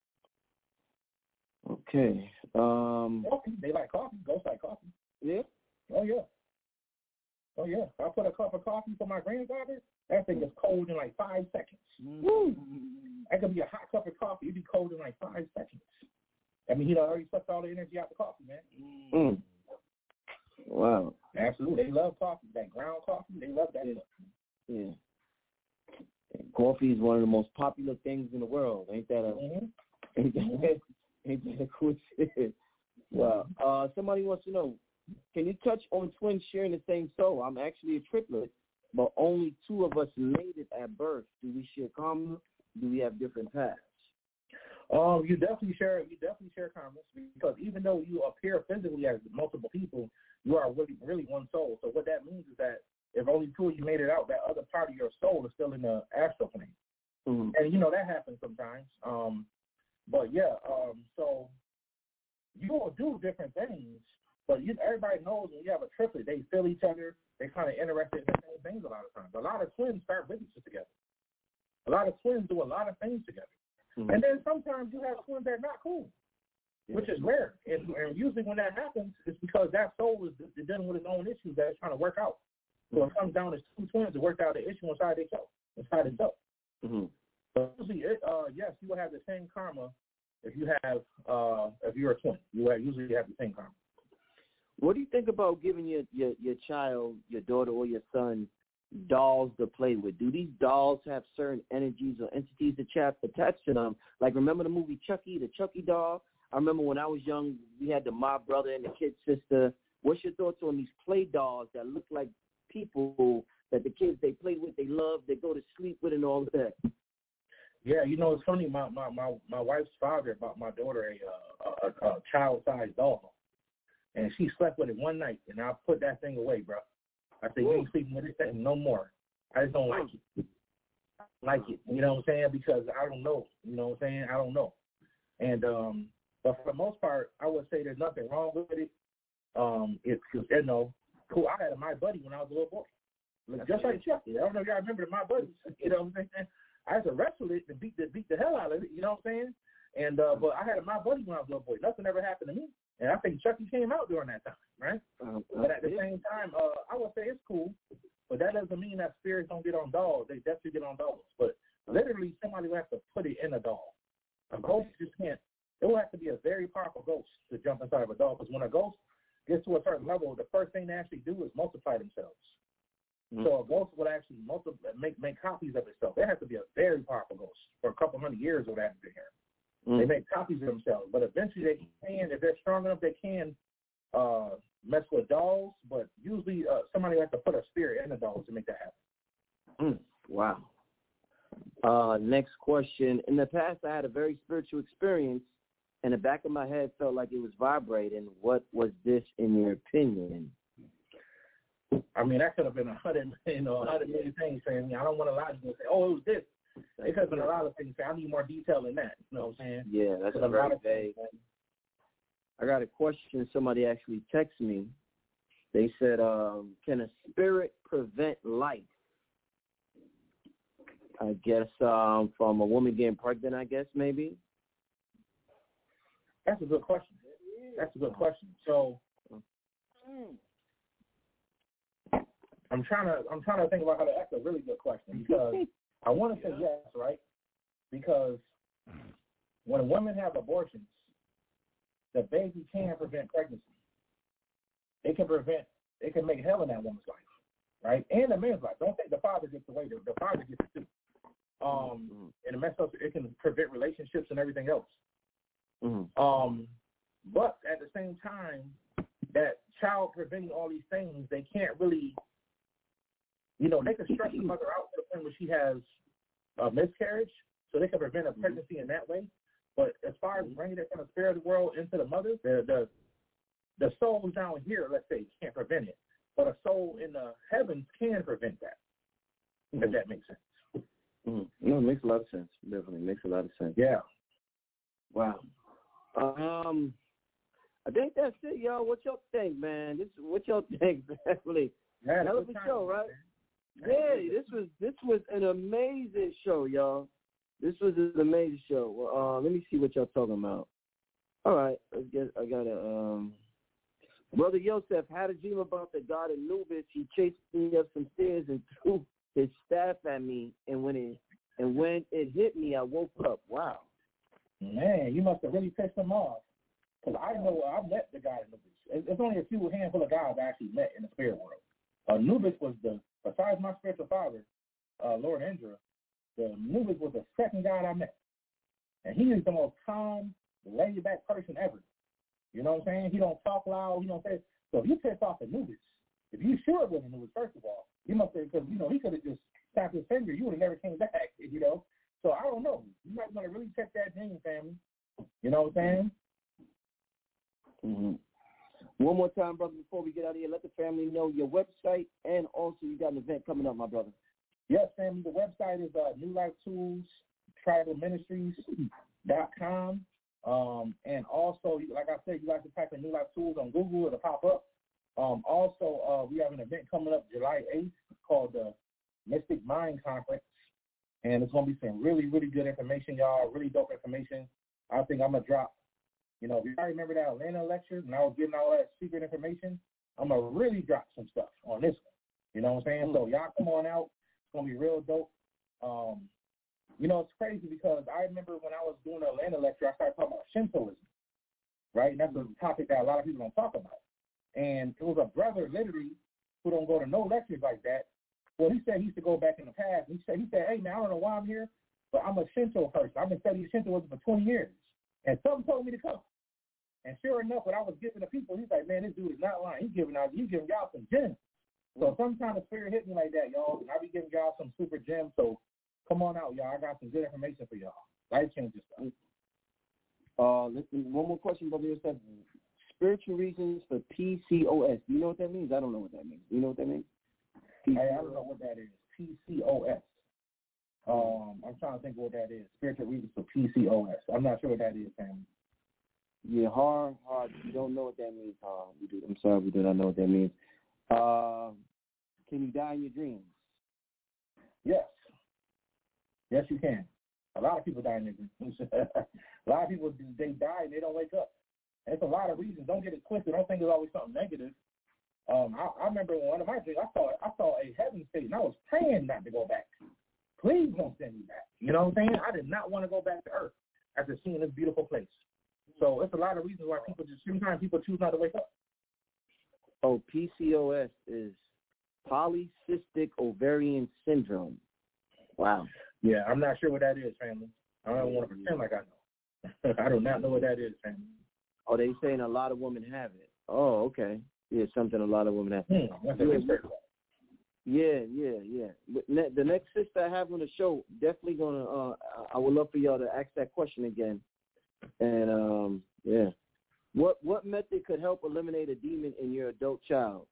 Okay. Um, coffee. They like coffee. Ghosts like coffee. Yeah. Oh yeah. Oh yeah. If I put a cup of coffee for my grandfather, that thing is cold in like five seconds. Mm-hmm. Woo! That could be a hot cup of coffee. It'd be cold in like five seconds. I mean, he already sucked all the energy out the coffee, man. Mm. Wow. Absolutely. They love coffee. That ground coffee, they love that yeah. stuff. Yeah. Coffee is one of the most popular things in the world. Ain't that a mm-hmm. ain't that, ain't that a cool shit? Wow. Uh, somebody wants to know, can you touch on twins sharing the same soul? I'm actually a triplet, but only two of us made it at birth. Do we share karma? Do we have different paths? Um, you definitely share. You definitely share karma, because even though you appear physically as multiple people, you are really, really one soul. So what that means is that if only two of you made it out, that other part of your soul is still in the astral plane. Mm-hmm. And you know that happens sometimes. Um, but yeah, um, so you will do different things. But you, everybody knows when you have a triplet, they feel each other. They kind of interested in the same things a lot of times. A lot of twins start businesses together. A lot of twins do a lot of things together. Mm-hmm. And then sometimes you have twins that are not cool, yeah. which is rare. And, and usually when that happens, it's because that soul is dealing with its own issues that it's trying to work out. So mm-hmm. it comes down to two twins to work out the issue inside themselves. Inside itself. Mm-hmm. So usually, it, uh, yes, you will have the same karma if you have uh, if you're a twin. You have, usually have the same karma. What do you think about giving your, your, your child, your daughter or your son, dolls to play with? Do these dolls have certain energies or entities attached to them? Like, remember the movie Chucky, the Chucky doll? I remember when I was young, we had the mob brother and the kid sister. What's your thoughts on these play dolls that look like people that the kids they play with, they love, they go to sleep with, and all of that? Yeah, you know, it's funny. My my my, my wife's father bought my daughter a, a, a, a child-sized doll. And she slept with it one night, and I put that thing away, bro. I said, you ain't sleeping with this thing no more. I just don't like it. I don't like it. You know what I'm saying? Because I don't know. You know what I'm saying? I don't know. And, um, but for the most part, I would say there's nothing wrong with it. Um, it's, you know, cool. I had a My Buddy when I was a little boy. Look, just like Chucky. I don't know if y'all remember the My Buddies. You know what I'm saying? I used to wrestle it and beat the, beat the hell out of it. You know what I'm saying? And, uh, but I had a My Buddy when I was a little boy. Nothing ever happened to me. And I think Chucky came out during that time, right? Um, but at the yeah. same time, uh, I would say it's cool, but that doesn't mean that spirits don't get on dolls. They definitely get on dolls. But literally, somebody will have to put it in a doll. A ghost just can't. It will have to be a very powerful ghost to jump inside of a doll, because when a ghost gets to a certain level, the first thing they actually do is multiply themselves. Mm-hmm. So a ghost would actually multiply, make make copies of itself. It has to be a very powerful ghost. For a couple hundred years, it would have to be here. Mm. They make copies of themselves, but eventually they can, if they're strong enough, they can uh, mess with dolls. But usually uh, somebody has to put a spirit in the dolls to make that happen. Mm. Wow. Uh, next question. In the past, I had a very spiritual experience, and the back of my head felt like it was vibrating. What was this, in your opinion? I mean, that could have been a hundred, you know, a hundred million things. Saying, I don't want to lie to you and say, oh, it was this. It could have been a lot of things. I need more detail than that. You know what I'm saying? Yeah, that's a very vague. I got a question. Somebody actually texted me. They said, um, can a spirit prevent life? I guess um, from a woman getting pregnant, I guess, maybe. That's a good question. That's a good question. So I'm trying to I'm trying to think about how to ask a really good question, because I want to say yes, right? Because when women have abortions, the baby can prevent pregnancy. it can prevent, it can make hell in that woman's life, right? And the man's life. Don't think the father gets away. The, the father gets it too. Um, mm-hmm. And it mess up. It can prevent relationships and everything else. Mm-hmm. Um, but at the same time, that child preventing all these things, they can't really, you know, they can stress the mother out to the point where she has a miscarriage, so they can prevent a pregnancy in that way. But as far as bringing it from the spirit world into the mother, the the the souls down here, let's say, can't prevent it, but a soul in the heavens can prevent that. Mm-hmm. If that makes sense. Mm-hmm. No, it makes a lot of sense. Definitely makes a lot of sense. Yeah. Wow. Um, I think that's it, y'all. What y'all think, man? This what y'all think, family? Yeah, hell of a show, right? Yeah, this was this was an amazing show, y'all. This was an amazing show. Well, uh, let me see what y'all talking about. All right, let's get. I got a um, brother Yosef had a dream about the god Anubis. He chased me up some stairs and threw his staff at me, and when it and when it hit me, I woke up. Wow. Man, you must have really pissed him off. Because I know I met the god Anubis. It's only a few handful of guys I actually met in the spirit world. Anubis was the, besides my spiritual father, uh, Lord Indra, the Anubis was the second god I met. And he is the most calm, laid back person ever. You know what I'm saying? He don't talk loud. He don't say. So if you piss off Anubis, if you sure it wasn't Anubis, first of all, you must have, because, you know, he could have just snapped his finger. You would have never came back, you know. So I don't know. You might want to really check that dream, family. You know what I'm saying? Mm-hmm. One more time, brother, before we get out of here, let the family know your website, and also you got an event coming up, my brother. Yes, family. The website is uh, New Life Tools Tribal Ministries dot com. Um, and also, like I said, you guys can type in New Life Tools on Google. It'll pop up. Um, also, uh, we have an event coming up July eighth called the Mystic Mind Conference. And it's going to be some really, really good information, y'all, really dope information. I think I'm going to drop, you know, if you remember that Atlanta lecture and I was getting all that secret information, I'm going to really drop some stuff on this one. You know what I'm saying? Mm. So y'all come on out. It's going to be real dope. Um, you know, it's crazy because I remember when I was doing the Atlanta lecture, I started talking about Shintoism, right? And that's a topic that a lot of people don't talk about. And it was a brother, literally, who don't go to no lectures like that. Well, he said he used to go back in the past. He said, he said, hey, man, I don't know why I'm here, but I'm a Shinto person. I've been studying Shintoism for twenty years. And something told me to come. And sure enough, what I was giving the people, he's like, man, this dude is not lying. He's giving out, he's giving y'all some gems. So sometimes the spirit hit me like that, y'all. And I be giving y'all some super gems. So come on out, y'all. I got some good information for y'all. Life-changing stuff. Uh, listen, one more question, brother. You said spiritual reasons for P C O S. Do you know what that means? I don't know what that means. Do you know what that means? Hey, I don't know what that is. P C O S. Um, I'm trying to think what that is. Spiritual reasons for P C O S. I'm not sure what that is, family. Yeah, hard, hard. You don't know what that means, hard. We do. I'm sorry, we do not know what that means. Uh, can you die in your dreams? Yes. Yes, you can. A lot of people die in their dreams. A lot of people, they die and they don't wake up. There's a lot of reasons. Don't get it twisted. Don't think it's always something negative. Um, I, I remember in one of my dreams, I saw I saw a heaven state, and I was praying not to go back. Please don't send me back. You know what I'm saying? I did not want to go back to Earth after seeing this beautiful place. So it's a lot of reasons why people just, sometimes people choose not to wake up. Oh, P C O S is polycystic ovarian syndrome. Wow. Yeah, I'm not sure what that is, family. I don't want to pretend like I know. I do not know what that is, family. Oh, they saying a lot of women have it. Oh, okay. Yeah, something a lot of women have. Hmm, that's a yeah, yeah, yeah. But ne- the next sister I have on the show, definitely gonna. Uh, I would love for y'all to ask that question again. And um, yeah, what what method could help eliminate a demon in your adult child?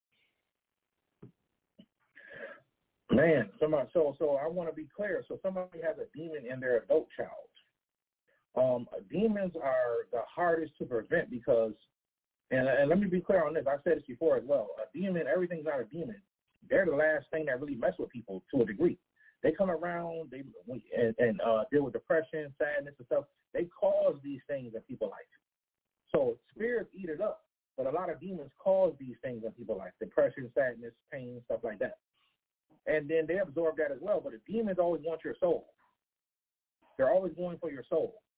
Man, somebody. So so I want to be clear. So somebody has a demon in their adult child. Um, demons are the hardest to prevent because. And, and let me be clear on this. I've said this before as well. A demon, everything's not a demon. They're the last thing that really mess with people to a degree. They come around they and, and uh, deal with depression, sadness, and stuff. They cause these things in people's life. So spirits eat it up, but a lot of demons cause these things in people's life: depression, sadness, pain, stuff like that. And then they absorb that as well. But the demons always want your soul. They're always going for your soul.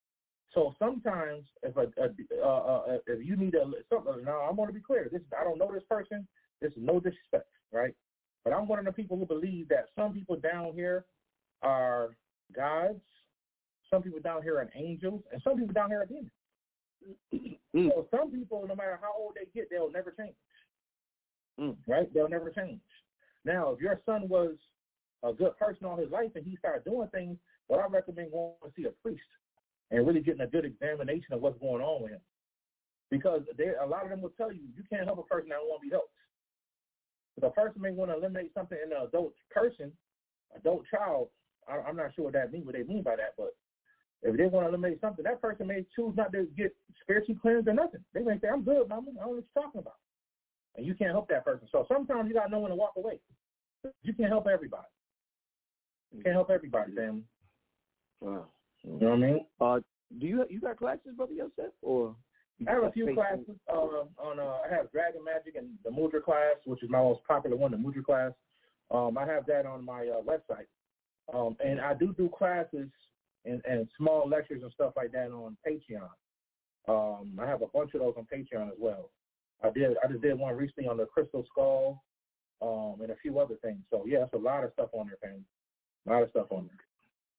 So sometimes if a, a uh, uh, if you need a something, now I'm going to be clear. This I don't know this person. This is no disrespect, right? But I'm one of the people who believe that some people down here are gods, some people down here are angels, and some people down here are demons. Mm. So some people, no matter how old they get, they'll never change. Mm. Right? They'll never change. Now, if your son was a good person all his life and he started doing things, well, I recommend going to see a priest and really getting a good examination of what's going on with him. Because they, a lot of them will tell you, you can't help a person that won't be helped. If a person may want to eliminate something in an adult person, adult child, I, I'm not sure what that means, what they mean by that, but if they want to eliminate something, that person may choose not to get spiritually cleansed or nothing. They may say, I'm good, mama. I don't know what you're talking about. And you can't help that person. So sometimes you got to know when to walk away. You can't help everybody. You can't help everybody, family. Wow. You know what I mean? Uh, do you you got classes, Brother Yosef? Or I have a few classes uh, on. Uh, I have Dragon Magic and the Mudra class, which is my most popular one, the Mudra class. Um, I have that on my uh, website, um, and I do do classes and, and small lectures and stuff like that on Patreon. Um, I have a bunch of those on Patreon as well. I did. I just did one recently on the Crystal Skull, um, and a few other things. So yeah, it's a lot of stuff on there, family. A lot of stuff on there.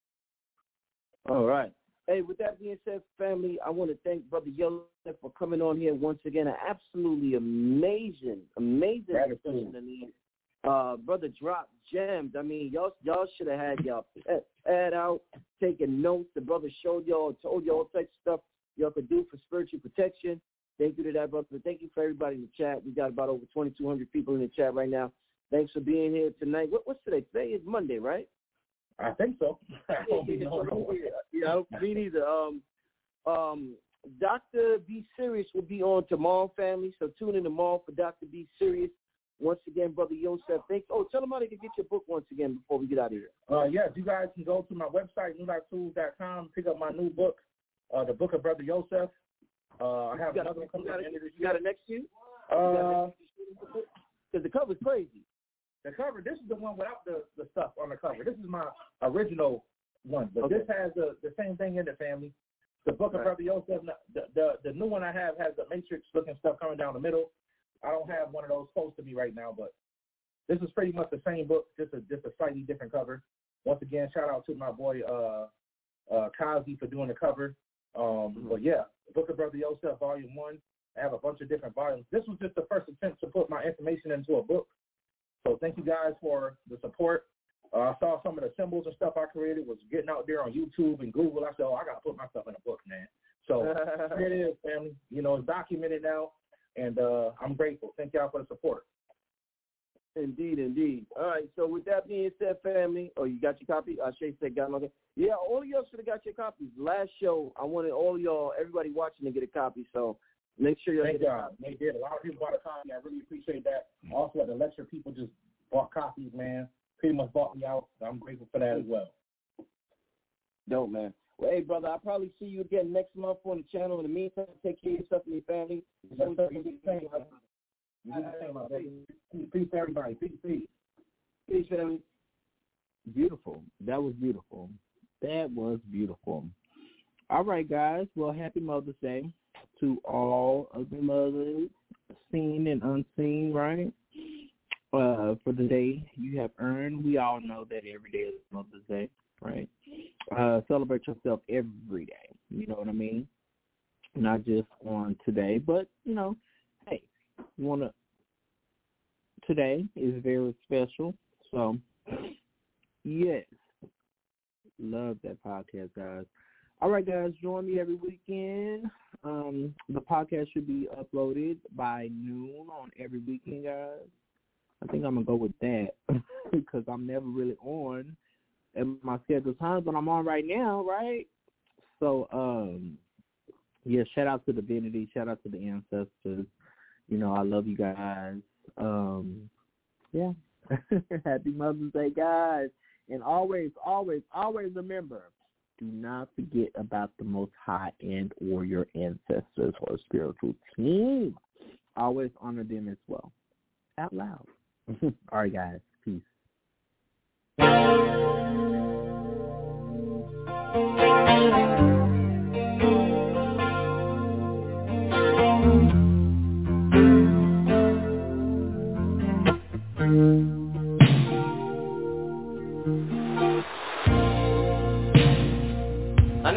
All right. Hey, with that being said, family, I want to thank Brother Yosef for coming on here once again. An absolutely amazing, amazing discussion. Uh, Brother dropped gems. I mean, y'all y'all should have had y'all pad out, taking notes. The brother showed y'all, told y'all all types of stuff y'all could do for spiritual protection. Thank you to that, brother. Thank you for everybody in the chat. We got about over twenty-two hundred people in the chat right now. Thanks for being here tonight. What, what's today? Today is Monday, right? I think so. I don't yeah, know. No yeah, me neither. Um, um, Doctor Be Serious will be on tomorrow, family. So tune in tomorrow for Doctor Be Serious. Once again, Brother Yosef, thanks. Oh, tell them how they can get your book once again before we get out of here. Uh, yes, you guys can go to my website, new life tools dot com, pick up my new book, uh, the Book of Brother Yosef. Uh, I have another one coming out. You got it next to you? Because uh, the cover's crazy. The cover, this is the one without the, the stuff on the cover. This is my original one, but okay. This has the, the same thing in the family. The Book of right. Brother Yosef, the, the the new one I have has the matrix-looking stuff coming down the middle. I don't have one of those close to me right now, but this is pretty much the same book, just a just a slightly different cover. Once again, shout out to my boy uh, uh, Kazi for doing the cover. Um, mm-hmm. But yeah, the Book of Brother Yosef, Volume One. I have a bunch of different volumes. This was just the first attempt to put my information into a book. So thank you guys for the support. Uh, I saw some of the symbols and stuff I created was getting out there on YouTube and Google. I said, oh, I got to put my stuff in a book, man. So here it is, family. You know, it's documented now, and uh, I'm grateful. Thank y'all for the support. Indeed, indeed. All right, so with that being said, family, oh, you got your copy? Uh, Shay said, got okay. Yeah, all of y'all should have got your copies. Last show, I wanted all of y'all, everybody watching to get a copy, so make sure y'all Thank get y'all. They did. A lot of people bought a copy. I really appreciate that. Also, at the lecture, people just bought copies, man. Pretty much bought me out. So I'm grateful for that as well. Dope, man. Well, hey, brother, I'll probably see you again next month on the channel. In the meantime, take care of yourself and your family. Yes, sir. You do the same, brother. You do the same, my baby. Peace to everybody. Peace, peace. Peace, family. Beautiful. That was beautiful. That was beautiful. All right, guys. Well, happy Mother's Day to all of the mothers, seen and unseen, right? Uh, for the day you have earned. We all know that every day is Mother's Day, right? Uh, celebrate yourself every day. You know what I mean? Not just on today, but, you know, hey, you want to, today is very special. So, yes, love that podcast, guys. All right, guys, join me every weekend. Um, the podcast should be uploaded by noon on every weekend, guys. I think I'm going to go with that because I'm never really on at my scheduled times, but I'm on right now, right? So, um, yeah, shout out to the divinity. Shout out to the ancestors. You know, I love you guys. Um, yeah. Happy Mother's Day, guys. And always, always, always remember, do not forget about the Most High and or your ancestors or spiritual team. Always honor them as well. Out loud. All right, guys. Peace. Thank you.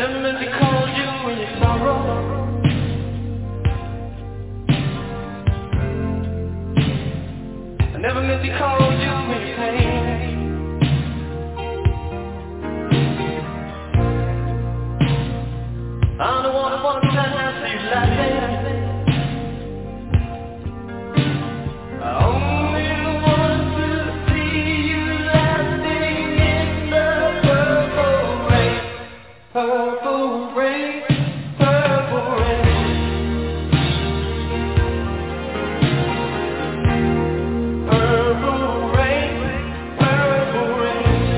never meant to call you in your sorrow. I never meant to call you in your pain. I don't wanna wanna time see you laughing. I only want to see you laughing in the purple rain, purple rain, purple rain, purple rain, purple rain.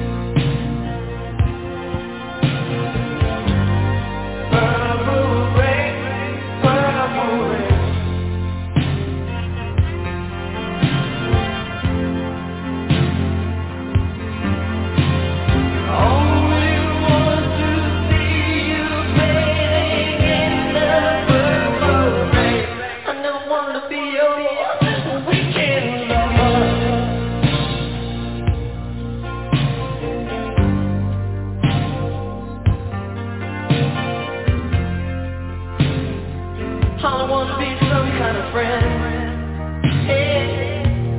I wanna be some kind of friend. Hey.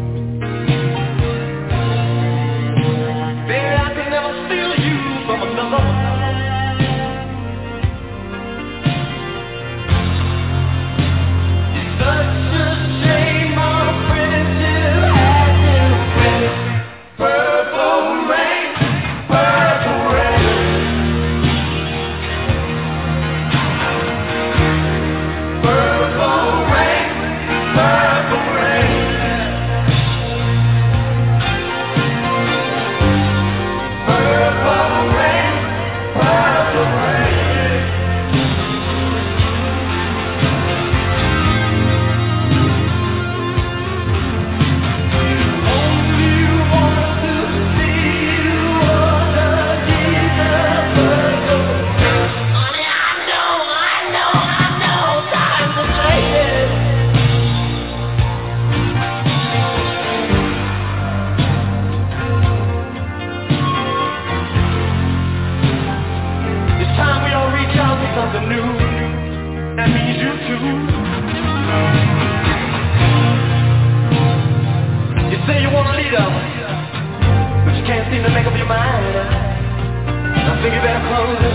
Baby, I can never steal you from another. It's such a shame our friendship hasn't been. Purple rain, purple rain. Purple rain, purple rain. Purple rain, purple rain. Only want to see you on the Jesus purple rain. Honey, I know, I know, I know, time's a faded. It's time we all reach out to something new. That means you too. You say you want a leader, but you can't seem to make up your mind. I think you better close it.